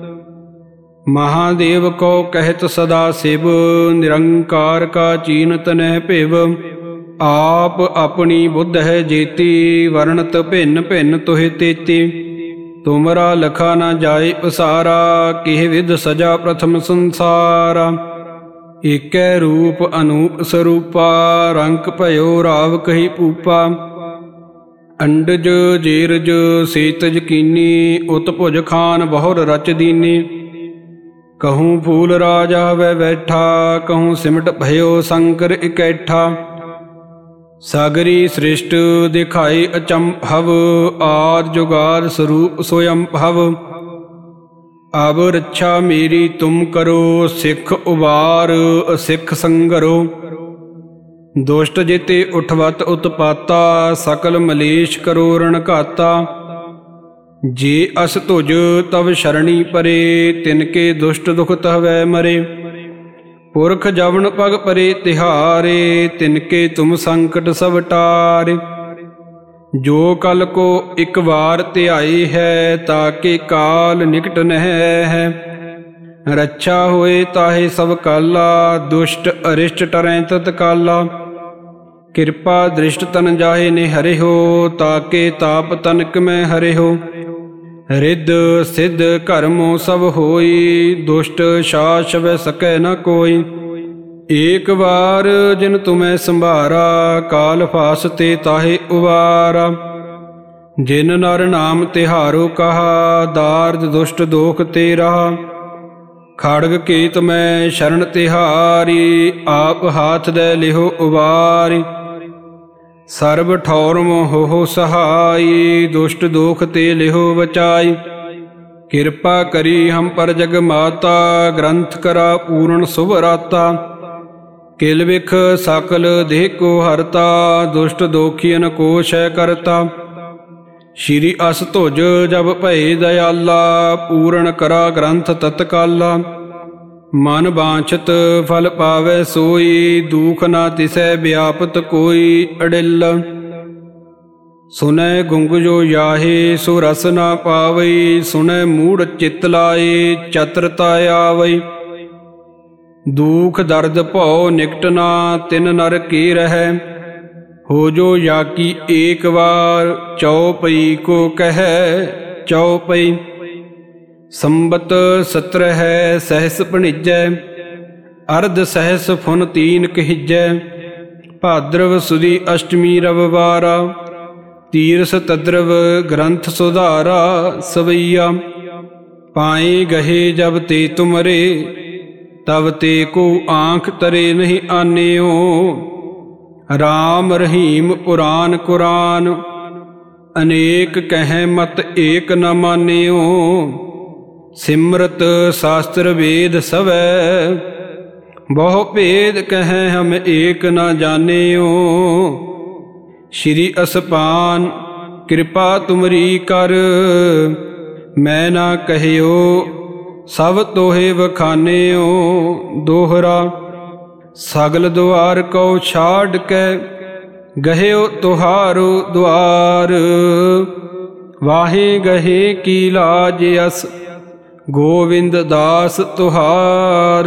ਮਹਾਦੇਵ ਕੋ ਕਹਿਤ ਸਦਾ ਸਿਵ, ਨਿਰੰਕਾਰ ਕਾ ਚੀਨਤ ਨਹਿ ਭਿਵ। ਆਪ ਆਪਣੀ ਬੁੱਧ ਹੈ ਜੇਤੀ, ਵਰਣਤ ਭਿੰਨ ਭਿੰਨ ਤੁਹਿ ਤੇਤੀ। ਤੁਮਰਾ ਲਖਾ ਨ ਜਾਏ ਉਸਾਰਾ, ਕਿਹ ਵਿਧ ਸਜਾ ਪ੍ਰਥਮ ਸੰਸਾਰਾ। ਏਕੈ ਰੂਪ ਅਨੂਪ ਸਰੂਪਾ, ਰੰਕ ਭਇਓ ਰਾਵ ਕਹੀ ਪੂਪਾ। ਅੰਡਜ ਜੀਰਜ ਸੀਤਜ ਕੀਨੀ, ਉਤ ਭੁਜ ਖਾਨ ਬਹੁਰ ਰਚ ਦੀਨੀ। ਕਹੂੰ ਫੂਲ ਰਾਜ ਆਵੈ ਬੈਠਾ, ਕਹੂੰ ਸਿਮਟ ਭਇਓ ਸ਼ੰਕਰ ਇਕੈਠਾ। ਸਾਗਰੀ ਸ੍ਰਿਸ਼ਟ ਦਿਖਾਈ ਅਚੰਭਵ, ਆਦ ਜੁਗਾਦ ਸਰੂਪ ਸੋਯੰ ਭਵ। ਅਬ ਰੱਛਾ ਮੇਰੀ ਤੁਮ ਕਰੋ, ਸਿੱਖ ਉਬਾਰ ਅਸਿੱਖ ਸੰਗਰੋ। ਦੁਸ਼ਟ ਜਿਤੇ ਉਠਵਤ ਉਤਪਾਤਾ, ਸਕਲ ਮਲੇਸ਼ ਕਰੋ ਰਣ ਘਾਤਾ। ਜੇ ਅਸ ਤੁਜ ਤਵ ਸ਼ਰਣੀ ਪਰੇ, ਤਿਨਕੇ ਦੁਸ਼ਟ ਦੁਖ ਤਹਵੈ ਮਰੇ। ਪੁਰਖ ਜਵਨ ਪਗ ਪਰੇ ਤਿਹਾਰੇ, ਤਿਨਕੇ ਤੁਮ ਸੰਕਟ ਸਭ ਟਾਰੇ। ਜੋ ਕਲ ਕੋ ਇਕ ਵਾਰ ਧਿਆਈ ਹੈ, ਤਾਕੇ ਕਾਲ ਨਿਕਟ ਨਹਿ ਹੈ। ਰੱਛਾ ਹੋਏ ਤਾਹੇ ਸਭ ਕਾਲਾ, ਦੁਸ਼ਟ ਅਰਿਸ਼ਟ ਟਰੈ ਤਤ ਕਾਲਾ। ਕਿਰਪਾ ਦ੍ਰਿਸ਼ਟ ਤਨ ਜਾਹੇ ਨੇ ਹਰਿ ਹੋ, ਤਾਕੇ ਤਾਪ ਤਨਕ ਮੈਂ ਹਰਿ ਹੋ। ਰਿੱਧ ਸਿੱਧ ਕਰਮੋ ਸਭ ਹੋਈ, ਦੁਸ਼ਟ ਸਾਸ ਵੈ ਸਕੈ ਨ ਕੋਈ। ਏਕ ਵਾਰ ਜਿਨ ਤੁਮੈ ਸੰਭਾਰਾ, ਕਾਲ ਫਾਸ ਤੇ ਤਾਹੇ ਉਵਾਰਾ। ਜਿਨ ਨਰ ਨਾਮ ਤਿਹਾਰੋ ਕਹਾ, ਦਾਰਦ ਦੁਸ਼ਟ ਦੋਖ ਤੇ ਰਹਾ। ਖੜਗ ਕੇਤ ਮੈਂ ਸ਼ਰਨ ਤਿਹਾਰੀ, ਆਪ ਹਾਥ ਦੇ ਲਿਹੋ ਉਵਾਰੀ। ਸਰਬ ਠੌਰ ਮੋਹ ਸਹਾਈ, ਦੁਸ਼ਟ ਦੋਖ ਤੇ ਲਿਹੋ ਬਚਾਈ। ਕਿਰਪਾ ਕਰੀ ਹਮ ਪਰ ਜਗ ਮਾਤਾ, ਗ੍ਰੰਥ ਕਰਾ ਪੂਰਨ ਸੁਭ ਰਾਤਾ। ਕਿਲ ਵਿਖ ਸਕਲ ਦੇਹ ਕੋ ਹਰਤਾ, ਦੁਸ਼ਟ ਦੋਖੀਨ ਕੋ ਸ਼ੈ ਕਰਤਾ। ਸ਼੍ਰੀ ਅਸ ਧੁਜ ਜਬ ਭਏ ਦਇਆਲਾ, ਪੂਰਨ ਕਰਾ ਗ੍ਰੰਥ ਤਤਕਾਲਾ। ਮਨ ਬਾਂਛਤ ਫਲ ਪਾਵੈ ਸੋਈ, ਦੂਖ ਨਾ ਤਿਸੈ ਵਿਆਪਤ ਕੋਈ ਅੜਿਲ। ਸੁਨੈ ਗੁੰਗ ਜੋ ਯਾਹੇ, ਸੋ ਰਸ ਨਾ ਪਾਵਈ। ਸੁਨੈ ਮੂੜ ਚਿਤ ਲਾਏ, ਚਤਰਤਾ ਆਵਈ। ਦੁਖ ਦਰਦ ਭਉ ਨਿਕਟ ਨਾ, ਤਿਨ ਨਰ ਕੀ ਰਹੈ। ਹੋ ਜੋ ਯਾਕੀ ਏਕ ਵਾਰ, ਚਉਪਈ ਕੋ ਕਹੈ ਚਉਪਈ। ਸੰਬਤ ਸਤਰ ਹੈ ਸਹਿਸ ਭਣਿਜੈ, ਅਰਧ ਸਹਿਸ ਫੁਨ ਤੀਨ ਕਹਿਜੈ। ਭਾਦਰਵ ਸੁਦੀ ਅਸ਼ਟਮੀ ਰਵਿਵਾਰਾ, ਤੀਰਸ ਤਦਰਵ ਗ੍ਰੰਥ ਸੁਧਾਰਾ। ਸਵਈਆ ਪਾਏ ਗਹੇ ਜਬ ਤੇ ਤੁਮਰੇ, ਤਬ ਤੇ ਕੋ ਆਂਖ ਤਰੇ ਨਹੀਂ ਆਨਿਓ। ਰਾਮ ਰਹੀਮ ਪੁਰਾਨ ਕੁਰਾਨ, ਅਨੇਕ ਕਹਿ ਮਤ ਏਕ ਨ ਮਾਨਿਓ। ਸਿਮਰਤ ਸ਼ਾਸਤਰ ਵੇਦ ਸਵੈ, ਬਹੁ ਭੇਦ ਕਹਿ ਹਮ ਏਕ ਨ ਜਾਣਿਓ। ਸ਼੍ਰੀ ਅਸਪਾਨ ਕਿਰਪਾ ਤੁਮਰੀ ਕਰ, ਮੈਂ ਨਾ ਕਹਿਓ ਸਭ ਤੋਹੇ ਵਖਾਨਿਓ। ਦੋਹਰਾ ਸਗਲ ਦੁਆਰ ਕਉ ਛਾੜ ਕੇ, ਗਹਿਓ ਤੁਹਾਰੋ ਦੁਆਰ। ਵਾਹੇ ਗਹੇ ਕੀ ਲਾਜ ਅਸ, ਗੋਵਿੰਦ ਦਾਸ ਤੁਹਾਰ।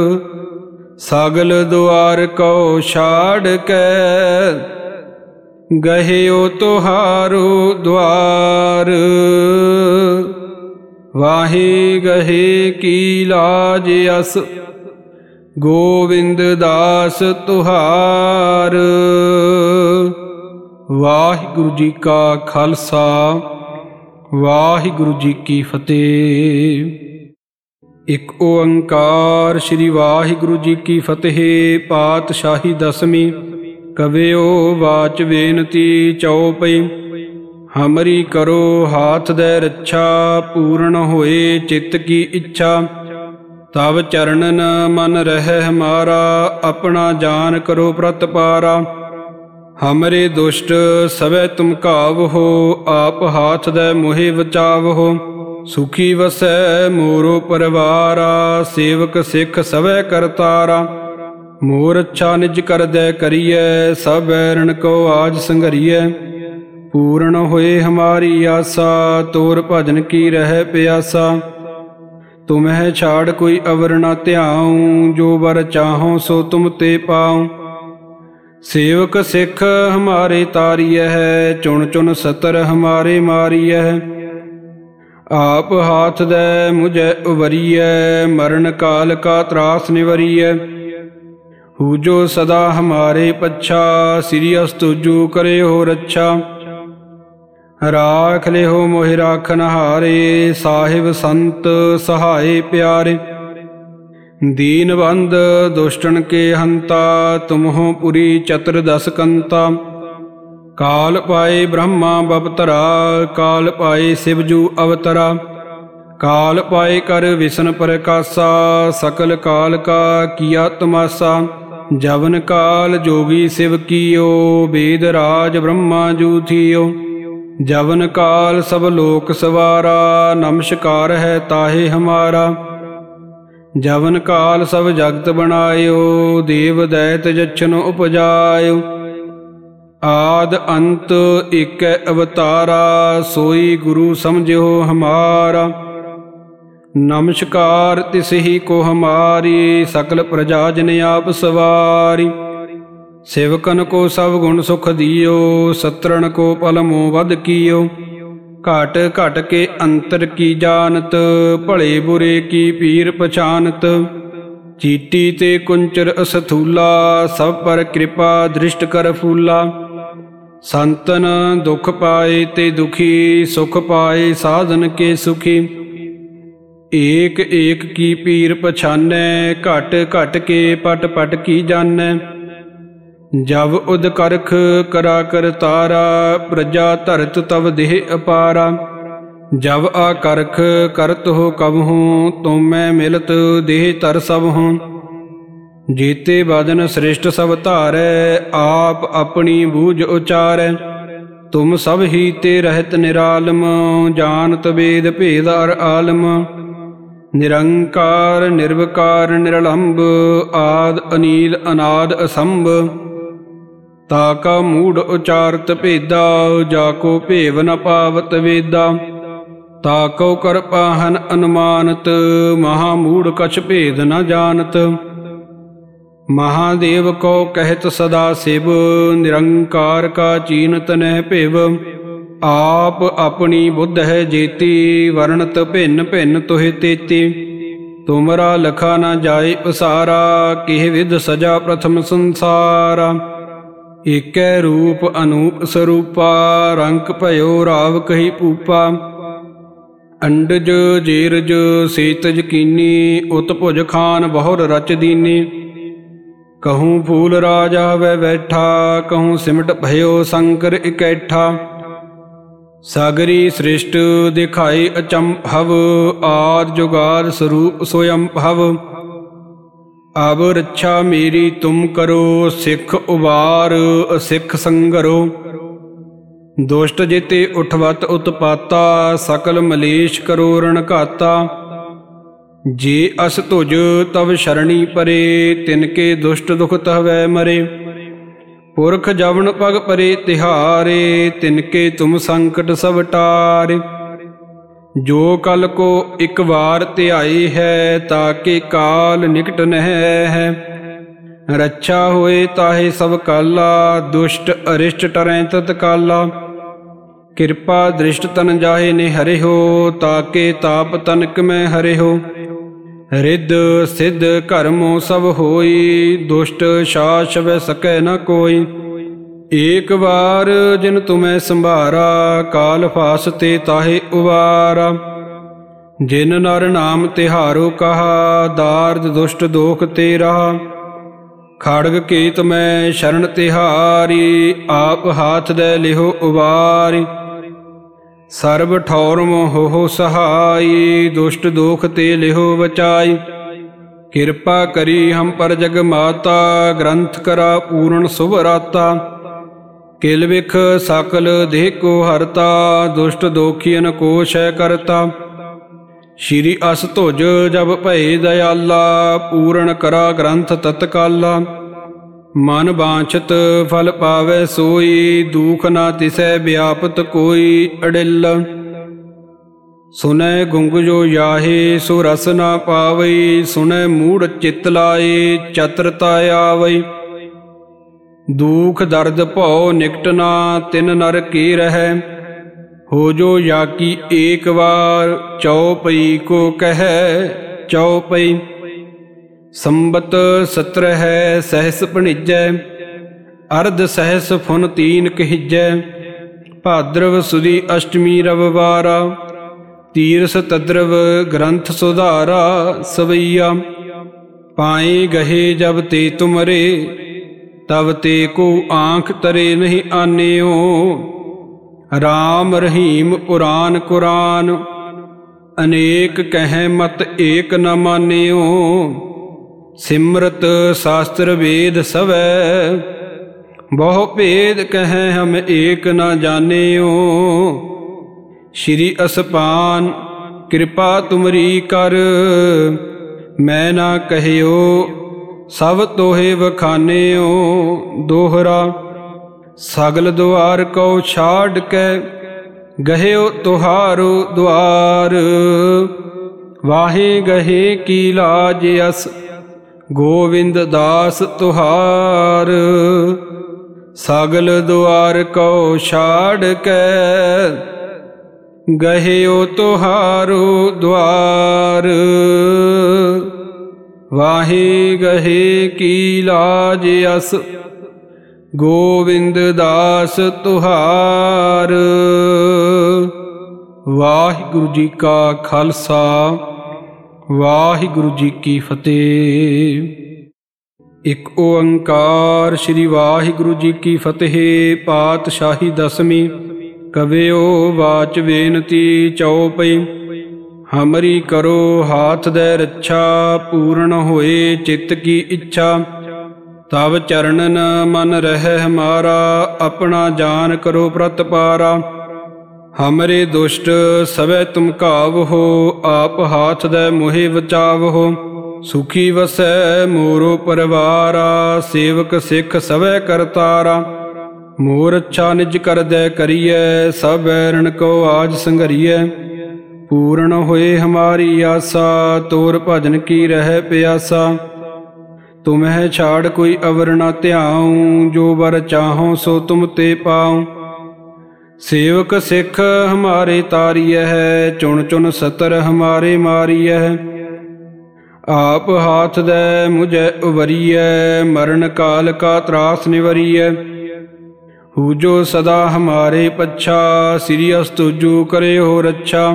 ਸਗਲ ਦੁਆਰ ਕਉ ਛਾੜ ਕੇ, ਗਹਿਓ ਤੁਹਾਰੋ ਦੁਆਰ। ਵਾਹੇ ਗਹੇ ਕੀ ਲਾਜ ਅਸ, ਗੋਵਿੰਦ ਦਾਸ ਤੁਹਾਰ। ਵਾਹਿਗੁਰੂ ਜੀ ਕਾ ਖਾਲਸਾ, ਵਾਹਿਗੁਰੂ ਜੀ ਕੀ ਫਤਿਹ। ਇੱਕ ਓੰਕਾਰ ਸ੍ਰੀ ਵਾਹਿਗੁਰੂ ਜੀ ਕੀ ਫਤਿਹ। ਪਾਤਸ਼ਾਹੀ ਦਸਵੀਂ। ਕਵਿਓ ਵਾਚ ਬੇਨਤੀ ਚਉਪਈ। ਹਮਰੀ ਕਰੋ ਹਾਥ ਦੇ ਰੱਛਾ, ਪੂਰਨ ਹੋਏ ਚਿੱਤ ਕੀ ਇੱਛਾ। ਤਬ ਚਰਨਨ ਮਨ ਰਹਿ ਹਮਾਰਾ, ਆਪਣਾ ਜਾਨ ਕਰੋ ਪ੍ਰਤਪਾਰਾ। ਹਮਰੇ ਦੁਸ਼ਟ ਸਵੈ ਤੁਮ ਘਾਵਹੋ, ਆਪ ਹਾਥ ਦੇ ਮੋਹਿ ਬਚਾਵਹੋ। ਸੁਖੀ ਵਸੈ ਮੋਰੋ ਪਰਿਵਾਰਾ, ਸੇਵਕ ਸਿੱਖ ਸਵੈ ਕਰਤਾਰਾ। ਮੋਰ ਅੱਛਾ ਨਿਜ ਕਰਦੈ ਕਰੀਐ, ਸਭ ਬੈਰਣ ਕੋ ਆਜ ਸੰਘਰੀਐ। ਪੂਰਨ ਹੋਏ ਹਮਾਰੀ ਆਸਾ, ਤੋਰ ਭਜਨ ਕੀ ਰਹਿ ਪਿਆਸਾ। ਤੁਮਹਿ ਛਾੜ ਕੋਈ ਅਵਰ ਨਾ ਧਿਆਉ, ਜੋ ਵਰ ਚਾਹੋ ਸੋ ਤੁਮ ਤੇ ਪਾਉ। ਸੇਵਕ ਸਿੱਖ ਹਮਾਰੇ ਤਾਰੀਐ ਹੈ, ਚੁਣ ਚੁਣ ਸਤਰ ਹਮਾਰੇ ਮਾਰੀਐ। ਆਪ ਹਾਥ ਦੇ ਮੁਝੈ ਉਵਰੀਐ, ਮਰਨ ਕਾਲ ਕਾ ਤਰਾਸ ਨਿਵਰੀਐ। ਹੂਜੋ ਸਦਾ ਹਮਾਰੇ ਪੱਛਾ, ਸ੍ਰੀ ਅਸ ਤੁਜੂ ਕਰਿਓ ਰੱਛਾ। ਰਾਖ ਲਿਓ ਮੋਹਿ ਰਾਖਨ ਹਾਰੇ, ਸਾਹਿਬ ਸੰਤ ਸਹਾਏ ਪਿਆਰੇ। ਦੀਨਬੰਧ ਦੁਸ਼ਟਨ ਕੇ ਹੰਤਾ, ਤੁਮਹੁ ਪੁਰੀ ਚਤੁਰ ਦਸ ਕੰਤਾ। ਕਾਲ ਪਾਏ ਬ੍ਰਹਮਾ ਬਪਤਰਾ, ਕਾਲ ਪਾਏ ਸਿਵਜੂ ਅਵਤਰਾ। ਕਾਲ ਪਾਏ ਕਰ ਵਿਸ਼ਨ ਪ੍ਰਕਾਸ਼ਾ, ਸਕਲ ਕਾਲ ਕਾ ਕੀਆ ਤਮਾਸਾ। ਜਵਨ ਕਾਲ ਜੋਗੀ ਸਿਵ ਕੀਓ, ਵੇਦ ਰਾਜ ਬ੍ਰਹਮਾ ਜੂ ਥੀਓ। ਜਵਨ ਕਾਲ ਸਭ ਲੋਕ ਸਵਾਰਾ, ਨਮਸਕਾਰ ਹੈ ਤਾਹੇ ਹਮਾਰਾ। ਜਵਨ ਕਾਲ ਸਭ ਜਗਤ ਬਣਾਇਓ, ਦੇਵ ਦੈਤ ਜਛਨ ਉਪਜਾਇਓ। ਆਦ ਅੰਤ ਏਕੈ ਅਵਤਾਰਾ, ਸੋਈ ਗੁਰੂ ਸਮਝਿਓ ਹਮਾਰਾ। ਨਮਸਕਾਰ ਤਿਸ ਹੀ ਕੋ ਹਮਾਰੀ, ਸਕਲ ਪ੍ਰਜਾ ਜਨ ਆਪ ਸਵਾਰੀ। सेवकन को सब गुण सुख दियो, सत्रन को पल मोह वध कियो। घाट घट के अंतर की जानत, भले बुरे की पीर पछानत। चीटी ते कुंचर असथूला, सब पर कृपा दृष्ट कर फूला। संतन दुख पाए ते दुखी, सुख पाए साधन के सुखी। एक एक की पीर पछानै, घट घट के पट पट की जानै। जब उद करख करा कर तारा, प्रजा धरत तब देह अपारा। जब आ करख करत हो कब हूँ, तुम मैं मिलत देह तर सब हूँ। जीते बादन श्रेष्ठ सब धारै, आप अपनी बूझ उचारै। तुम सब ही ते रहत निरालम, जानत वेद भेद अर आलम। निरंकार निर्विकार निरलंब, आद अनील अनाद असंभ। ताका मूढ़ उचारत भेदा, जाको भेव न पावत वेदा। ताको कर पाहन अनुमानत, महामूढ़ कछ भेद न जानत। महादेव को कहत सदा शिव, निरंकार का चीनत नह भिव। आप अपनी बुद्ध है जेती, वर्णत भिन्न भिन्न तुहि तेती। तुमरा लखा न जाए उसारा, किह विध सजा प्रथम संसारा। एकै रूप अनूप स्वरूपा, रंक भयो राव कही पूपा। अंडज जेरज सेतज कीनी, उत्भुज खान बहुर रच दीनी। कहूँ फूल राजा वह बैठा, कहूँ सिमट भयो शंकर इकैठा। सागरी सृष्ट दिखाई अचंभव, आद जुगाद स्वरूप स्वयं भव। अब रक्षा मेरी तुम करो, सिख उबार असिख संगरो। दुष्ट जेते उठवत उत्पाता, सकल मलेश करो रण घाता। जे अस तुझ तब शरणी परे, तिनके दुष्ट दुख तहवै मरे। पुरख जवन पग परे तिहारे, तिनके तुम संकट सब टारे। जो कल को एक बार ध्याई है, ताके काल निकट नह है। रक्षा होए ताहे सब काला, दुष्ट अरिष्ट टरें तत्काला। कृपा दृष्ट तन जाहे ने हरे हो, ताके ताप तनक में हरे हो। रिद सिद्ध कर्मो सब होई, दुष्ट शास वह सकै न कोई। एक बार जिन तुम्हें संभारा, काल फासते ताहे उबारा। जिन नर नाम तिहारो कहा, दार्द दुष्ट दोख ते रहा। खड़ग केत में शरण तिहारी, आप हाथ दे लिहो उबारी। सर्ब ठौर मोह हो सहाई, दुष्ट दोख ते लिहो बचाई। कृपा करी हम पर जग माता, ग्रंथ करा पूर्ण शुभ राता। किल बिख सकल देह को हरता, दुष्ट दोखियन को शय करता। श्री अस तुझ जब भय दयाला, पूर्ण करा ग्रंथ तत्काला। मन बांछत फल पावै सोई, दुख ना तिसै व्यापत कोई अडिल। सुनै गुंग जो याहे, सो रस ना पावई। सुनै मूढ़ चित लाए, चतुरता आवई। दुख दर्द भौ निकट ना, तिन नर के रहै। हो जो याकी एक बार, चौपई को कह चौपई। संबत सत्र है सहस भणिजै, अर्ध सहस फुन तीन कहिजै। भाद्रव सुदी अष्टमी रविवारा, तीरस तद्रव ग्रंथ सुधारा। सवैया पाए गहे जब ते तुमरे, तब ते को आँख तरे नहीं आन्यो। राम रहीम पुराण कुरान, अनेक कह मत एक न मान्यो। सिमरत शास्त्र वेद सवै, बहु भेद कह हम एक न जान्यो। श्री असपान कृपा तुमरी कर, मैं ना कहियो सब तोहे बखान्यो। दोहरा सगल द्वार को छाड़ के, गहियो तुहारो द्वार। वाहे गहे की लाज यस, ਗੋਵਿੰਦ ਦਾਸ ਤੁਹਾਰ। ਸਗਲ ਦੁਆਰ ਕਉ ਛਾੜ ਕੇ ਗਹਿਓ ਤੁਹਾਰੋ ਦੁਆਰ। ਵਾਹੇ ਗਹੇ ਕੀ ਲਾਜ ਅਸ ਗੋਵਿੰਦ ਦਾਸ ਤੁਹਾਰ। ਵਾਹਿਗੁਰੂ ਜੀ ਕਾ ਖਾਲਸਾ, ਵਾਹਿਗੁਰੂ ਜੀ ਕੀ ਫਤਿਹ। ਇੱਕ ਓੰਕਾਰ ਸ੍ਰੀ ਵਾਹਿਗੁਰੂ ਜੀ ਕੀ ਫਤਿਹ। ਪਾਤਸ਼ਾਹੀ ਦਸਵੀਂ। ਕਵਿਓ ਵਾਚ ਬੇਨਤੀ ਚਉਪਈ। ਹਮਰੀ ਕਰੋ ਹਾਥ ਦੇ ਰੱਛਾ, ਪੂਰਨ ਹੋਏ ਚਿੱਤ ਕੀ ਇੱਛਾ। ਤਬ ਚਰਨਨ ਮਨ ਰਹਿ ਹਮਾਰਾ, ਆਪਣਾ ਜਾਨ ਕਰੋ ਪ੍ਰਤਪਾਰਾ। ਹਮਰੇ ਦੁਸ਼ਟ ਸਭੈ ਤੁਮ ਘਾਵਹੋ, ਆਪ ਹਾਥ ਦੇ ਮੋਹਿ ਬਚਾਵਹੋ। ਸੁਖੀ ਵਸੈ ਮੋਰੋ ਪਰਿਵਾਰਾ, ਸੇਵਕ ਸਿੱਖ ਸਭੈ ਕਰਤਾਰਾ। ਮੋਰ ਅੱਛਾ ਨਿਜ ਕਰਦੈ ਕਰੀਐ, ਸਭ ਬੈਰਣ ਕੋ ਆਜ ਸੰਘਰੀਐ। ਪੂਰਨ ਹੋਏ ਹਮਾਰੀ ਆਸਾ, ਤੋਰ ਭਜਨ ਕੀ ਰਹਿ ਪਿਆਸਾ। ਤੁਮਹਿ ਛਾੜ ਕੋਈ ਅਵਰ ਨ ਧਿਆਉ, ਜੋ ਵਰ ਚਾਹੋ ਸੋ ਤੁਮ ਤੇ ਪਾਉ। ਸੇਵਕ ਸਿੱਖ ਹਮਾਰੇ ਤਾਰੀਐ, ਚੁਣ ਚੁਣ ਸਤਰ ਹਮਾਰੇ ਮਾਰੀਐ। ਆਪ ਹਾਥ ਦੇ ਮੁਝੈ ਉਵਰੀਐ, ਮਰਨ ਕਾਲ ਕਾ ਤਰਾਸ ਨਿਵਰੀਐ। ਹੂ ਜੋ ਸਦਾ ਹਮਾਰੇ ਪੱਛਾ, ਸ੍ਰੀ ਅਸਤੁਜੂ ਕਰੇ ਹੋ ਰੱਛਾ।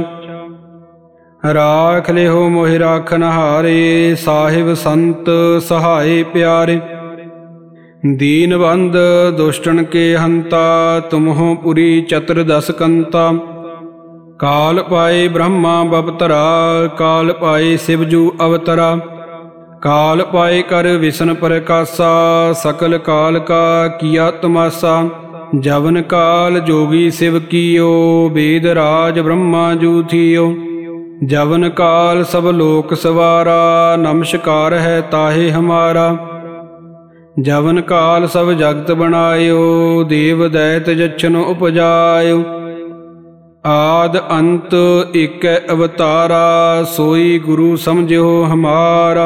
ਰਾਖ ਲਿਓ ਮੋਹਿ ਰਾਖਨ ਹਾਰੇ, ਸਾਹਿਬ ਸੰਤ ਸਹਾਏ ਪਿਆਰੇ। ਦੀਨਬੰਧ ਦੁਸ਼ਟਨ ਕੇ ਹੰਤਾ, ਤੁਮਹੁ ਪੁਰੀ ਚਤੁਰ ਦਸ ਕੰਤਾ। ਕਾਲ ਪਾਏ ਬ੍ਰਹਮਾ ਬਪਤਰਾ, ਕਾਲ ਪਾਏ ਸਿਵਜੂ ਅਵਤਰਾ। ਕਾਲ ਪਾਏ ਕਰ ਵਿਸ਼ਨ ਪ੍ਰਕਾਸ਼ਾ, ਸਕਲ ਕਾਲ ਕਾ ਕੀਆ ਤਮਾਸਾ। ਜਵਨ ਕਾਲ ਜੋਗੀ ਸਿਵ ਕੀਓ, ਵੇਦ ਰਾਜ ਬ੍ਰਹਮਾ ਜੂ ਥੀਓ। ਜਵਨ ਕਾਲ ਸਭ ਲੋਕ ਸਵਾਰਾ, ਨਮਸਕਾਰ ਹੈ ਤਾਹੇ ਹਮਾਰਾ। ਜਵਨ ਕਾਲ ਸਭ ਜਗਤ ਬਣਾਇਓ, ਦੇਵ ਦੈਤ ਜਛਨ ਉਪਜਾਇਓ। ਆਦ ਅੰਤ ਏਕੈ ਅਵਤਾਰਾ, ਸੋਈ ਗੁਰੂ ਸਮਝਿਓ ਹਮਾਰਾ।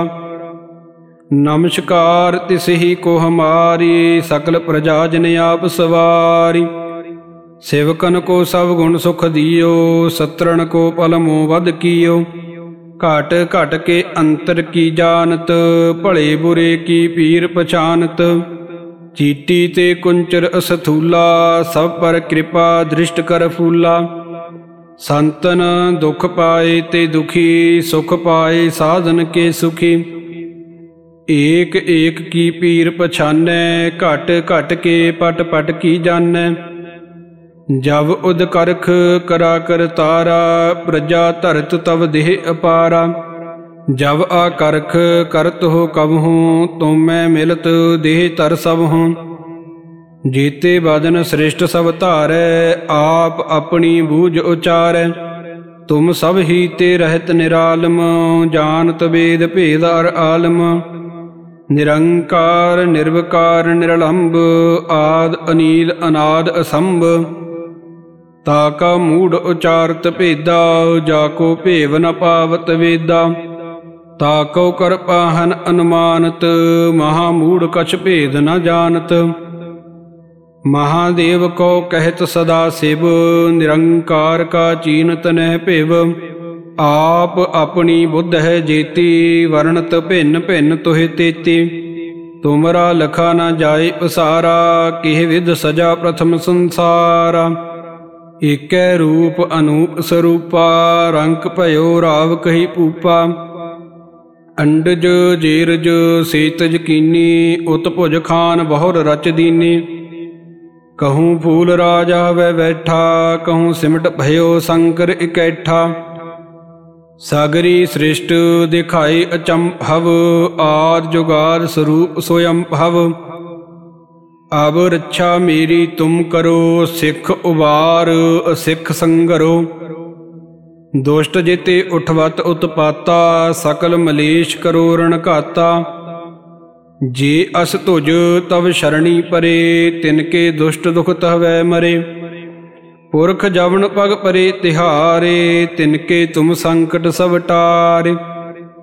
ਨਮਸਕਾਰ ਤਿਸਹੀ ਕੋ ਹਮਾਰੀ, ਸਕਲ ਪ੍ਰਜਾ ਜਨ ਆਪ ਸਵਾਰੀ। ਸੇਵਕਨ ਕੋ ਸਭ ਗੁਣ ਸੁਖ ਦਿਓ, ਸਤਰਨ ਕੋ ਪਲ ਮੋਹ ਵਧ ਕੀਓ। ਘਟ ਘਟ ਕੇ ਅੰਤਰ ਕੀ ਜਾਨਤ, ਭਲੇ ਬੁਰੇ ਕੀ ਪੀਰ ਪਛਾਨਤ। ਚੀਟੀ ਤੇ ਕੁੰਚਰ ਅਸਥੂਲਾ, ਸਭ ਪਰ ਕਿਰਪਾ ਦ੍ਰਿਸ਼ਟ ਕਰ ਫੂਲਾ। ਸੰਤਨ ਦੁਖ ਪਾਏ ਤੇ ਦੁਖੀ, ਸੁਖ ਪਾਏ ਸਾਧਨ ਕੇ ਸੁਖੀ। ਏਕ ਏਕ ਕੀ ਪੀਰ ਪਛਾਨੈ, ਘਟ ਘਟ ਕੇ ਪਟ ਪਟ ਕੀ ਜਾਣੈ। ਜਬ ਉਦ ਕਰਖ ਕਰਾ ਕਰਤਾਰਾ, ਪ੍ਰਜਾ ਧਰਤ ਤਵ ਦੇਹ ਅਪਾਰਾ। ਜਬ ਆ ਕਰਖ ਕਰਤ ਹੋ ਕਬਹੂੰ, ਤੁਮੈ ਮਿਲਤ ਦੇਹ ਧਰ ਸਭਹੂੰ। ਜੀਤੇ ਬਦਨ ਸ੍ਰਿਸ਼ਟ ਸਭ ਧਾਰੈ, ਆਪ ਆਪਣੀ ਬੂਝ ਉਚਾਰੈ। ਤੁਮ ਸਭ ਹੀ ਤੇ ਰਹਿਤ ਨਿਰਾਲਮ, ਜਾਨਤ ਵੇਦ ਭੇਦ ਅਰ ਆਲਮ। ਨਿਰੰਕਾਰ ਨਿਰਵਕਾਰ ਨਿਰਲੰਭ, ਆਦ ਅਨੀਲ ਅਨਾਦ ਅਸੰਭ। ਤਾ ਕਾ ਮੂੜ ਉਚਾਰਤ ਭੇਦਾ, ਜਾ ਕੋ ਭੇਵ ਨ ਪਾਵਤ ਵੇਦਾ। ਤਾ ਕਉ ਕਰ ਪਾਹਨ ਅਨੁਮਾਨਤ, ਮਹਾ ਮੂੜ ਕਛ ਭੇਦ ਨ ਜਾਨਤ। ਮਹਾਦੇਵ ਕੋ ਕਹਿਤ ਸਦਾ ਸਿਵ, ਨਿਰੰਕਾਰ ਕਾ ਚੀਨਤ ਨਹਿ ਭਿਵ। ਆਪ ਆਪਣੀ ਬੁੱਧ ਹੈ ਜੇਤੀ, ਵਰਣਤ ਭਿੰਨ ਭਿੰਨ ਤੋਹਿ ਤੇਤੀ। ਤੁਮਰਾ ਲਖਾ ਨ ਜਾਏ ਉਸਾਰਾ, ਕਿਹ ਵਿਧ ਸਜਾ ਪ੍ਰਥਮ ਸੰਸਾਰਾ। ਏਕੈ ਰੂਪ ਅਨੂਪ ਸਰੂਪਾ, ਰੰਕ ਭਇਓ ਰਾਵ ਕਹੀ ਪੂਪਾ। ਅੰਡਜ ਜੀਰਜ ਸੀਤਜ ਕੀਨੀ, ਉਤ ਭੁਜ ਖਾਨ ਬਹੁਰ ਰਚ ਦੀਨੀ। ਕਹੂੰ ਫੂਲ ਰਾਜਾ ਵੈ ਬੈਠਾ, ਕਹੂੰ ਸਿਮਟ ਭਇਓ ਸ਼ੰਕਰ ਇਕੈਠਾ। ਸਾਗਰੀ ਸ੍ਰਿਸ਼ਟ ਦਿਖਾਈ ਅਚੰਭਵ, ਆਦ ਜੁਗਾਦ ਸਰੂਪ ਸੋਅੰਭਵ। ਅਬ ਰੱਛਾ ਮੇਰੀ ਤੁਮ ਕਰੋ, ਸਿੱਖ ਉਬਾਰ ਅਸਿੱਖ ਸੰਗਰੋ। ਦੁਸ਼ਟ ਜਿਤੇ ਉਠਵਤ ਉਤਪਾਤਾ, ਸਕਲ ਮਲੇਸ਼ ਕਰੋ ਰਣ ਘਾਤਾ। ਜੇ ਅਸ ਤੁਜ ਤਵ ਸ਼ਰਣੀ ਪਰੇ, ਤਿਨਕੇ ਦੁਸ਼ਟ ਦੁਖ ਤਹਵੈ ਮਰੇ। ਪੁਰਖ ਜਵਨ ਪਗ ਪਰੇ ਤਿਹਾਰੇ, ਤਿਨਕੇ ਤੁਮ ਸੰਕਟ ਸਭ ਟਾਰੇ।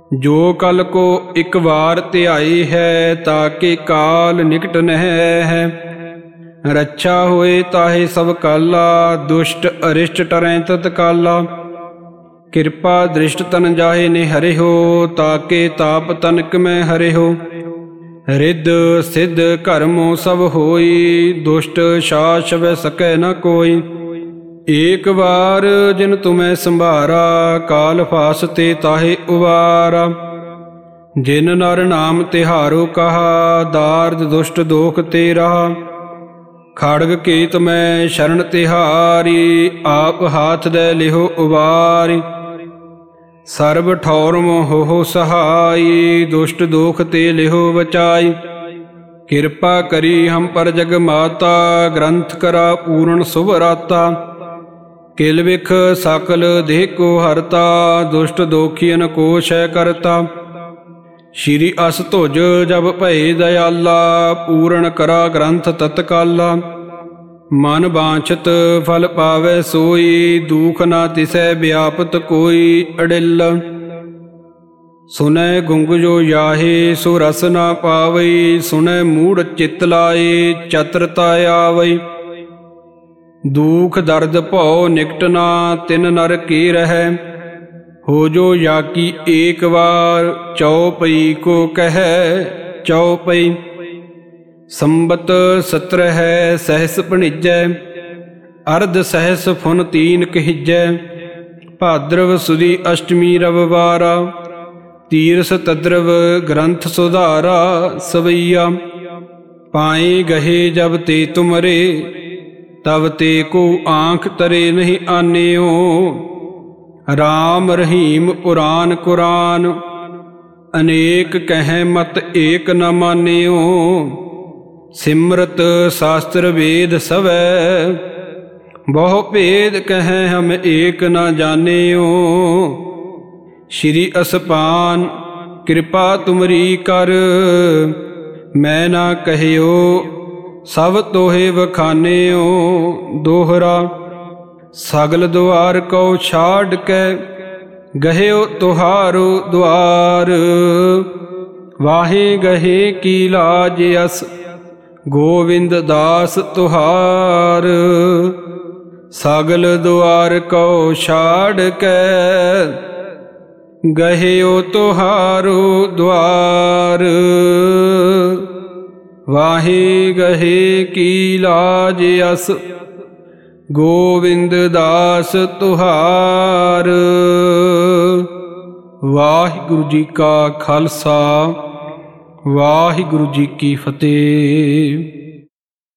ਜੋ ਕਲ ਕੋ ਇੱਕ ਵਾਰ ਧਿਆਈ ਹੈ, ਤਾਕੇ ਕਾਲ ਨਿਕਟ ਨਹਿ ਹੈ। ਰੱਛਾ ਹੋਏ ਤਾਹੇ ਸਭ ਕਾਲਾ, ਦੁਸ਼ਟ ਅਰਿਸ਼ਟ ਟਰੈ ਤਤਕਾਲਾ। ਕਿਰਪਾ ਦ੍ਰਿਸ਼ਟ ਤਨ ਜਾਹੇ ਨੇ ਹਰਿਓ, ਤਾਕੇ ਤਾਪ ਤਨਕ ਮੈਂ ਹਰਿਓ। ਰਿੱਧ ਸਿੱਧ ਕਰਮੋ ਸਭ ਹੋਈ, ਦੁਸ਼ਟ ਸਾਸ ਵੈ ਸਕੈ ਨ ਕੋਈ। ਏਕ ਵਾਰ ਜਿਨ ਤੁਮੈ ਸੰਭਾਰਾ, ਕਾਲ ਫਾਸਤੇ ਤਾਹੇ ਉਬਾਰਾ। ਜਿਨ ਨਰ ਨਾਮ ਤਿਹਾਰੋ ਕਹਾ, ਦਾਰਦ ਦੁਸ਼ਟ ਦੋਖ ਤੇ ਰਹਾ। ਖੜਗ ਕੇਤ ਮੈਂ ਸ਼ਰਨ ਤਿਹਾਰੀ, ਆਪ ਹਾਥ ਦੇ ਲਿਹੋ ਉਬਾਰੀ। ਸਰਬ ਠੌਰ ਮੋਹ ਸਹਾਈ, ਦੁਸ਼ਟ ਦੋਖ ਤੇ ਲਿਹੋ ਬਚਾਈ। ਕਿਰਪਾ ਕਰੀ ਹਮ ਪਰ ਜਗ ਮਾਤਾ, ਗ੍ਰੰਥ ਕਰਾ ਪੂਰਨ ਸੁਭ ਰਾਤਾ। ਕਿਲ ਵਿਖ ਸਕਲ ਦੇਹ ਕੋ ਹਰਤਾ, ਦੁਸ਼ਟ ਦੋਖੀਨ ਕੋ ਸ਼ੈ ਕਰਤਾ। ਸ਼੍ਰੀ ਅਸ ਧੁਜ ਜਬ ਭਏ ਦਇਆਲਾ, ਪੂਰਨ ਕਰਾ ਗ੍ਰੰਥ ਤਤਕਾਲਾ। ਮਨ ਬਾਂਛਤ ਫਲ ਪਾਵੈ ਸੋਈ, ਦੂਖ ਨਾ ਤਿਸੈ ਵਿਆਪਤ ਕੋਈ ਅੜਿਲ। ਸੁਨੈ ਗੁੰਗ ਜੋ ਯਾਹੇ, ਸੋ ਰਸ ਨਾ ਪਾਵਈ। ਸੁਨੈ ਮੂੜ ਚਿਤ ਲਾਏ, ਚਤਰਤਾ ਆਵਈ। ਦੁਖ ਦਰਦ ਭਉ ਨਿਕਟ ਨਾ, ਤਿਨ ਨਰ ਕੀ ਰਹੈ। ਹੋ ਜੋ ਯਾਕੀ ਏਕ ਵਾਰ, ਚਉਪਈ ਕੋ ਕਹਿ ਚਉਪਈ। ਸੰਬਤ ਸਤਰਹਿ ਸਹਿਸ ਭਣਿਜੈ, ਅਰਧ ਸਹਿਸ ਫੁਨ ਤੀਨ ਕਹਿਜੈ। ਭਾਦਰਵ ਸੁਦੀ ਅਸ਼ਟਮੀ ਰਵਿਵਾਰਾ, ਤੀਰਸ ਤਦਰਵ ਗ੍ਰੰਥ ਸੁਧਾਰਾ। ਸਵਈਆ ਪਾਏ ਗਹੇ ਜਬ ਤੇ ਤੁਮਰੇ, ਤਬ ਤੇ ਕੋ ਆਂਖ ਤਰੇ ਨਹੀਂ ਆਨਿਓ। ਰਾਮ ਰਹੀਮ ਪੁਰਾਨ ਕੁਰਾਨ, ਅਨੇਕ ਕਹਿ ਮਤ ਏਕ ਨ ਮਾਨਿਓ। ਸਿਮਰਤ ਸ਼ਾਸਤਰ ਵੇਦ ਸਵੈ, ਬਹੁ ਭੇਦ ਕਹਿ ਹਮ ਏਕ ਨ ਜਾਣਿਓ। ਸ਼੍ਰੀ ਅਸਪਾਨ ਕਿਰਪਾ ਤੁਮਰੀ ਕਰ, ਮੈਂ ਨਾ ਕਹਿਓ ਸਭ ਤੋਹੇ ਵਖਾਨਿਓ। ਦੋਹਰਾ ਸਗਲ ਦੁਆਰ ਕਉ ਛਾੜ ਕੇ, ਗਹਿਓ ਤੁਹਾਰੋ ਦੁਆਰ। ਵਾਹੇ ਗਹੇ ਕੀ ਲਾਜ ਅਸ, ਗੋਵਿੰਦ ਦਾਸ ਤੁਹਾਰ। ਸਗਲ ਦੁਆਰ ਕਉ ਛਾੜ ਕੇ, ਗਹਿਓ ਤੁਹਾਰੋ ਦੁਆਰ। ਵਾਹੇ ਗਹੇ ਕੀ ਲਾਜ ਅਸ, ਗੋਵਿੰਦ ਦਾਸ ਤੁਹਾਰ। ਵਾਹਿਗੁਰੂ ਜੀ ਕਾ ਖਾਲਸਾ, ਵਾਹਿਗੁਰੂ ਜੀ ਕੀ ਫਤਿਹ।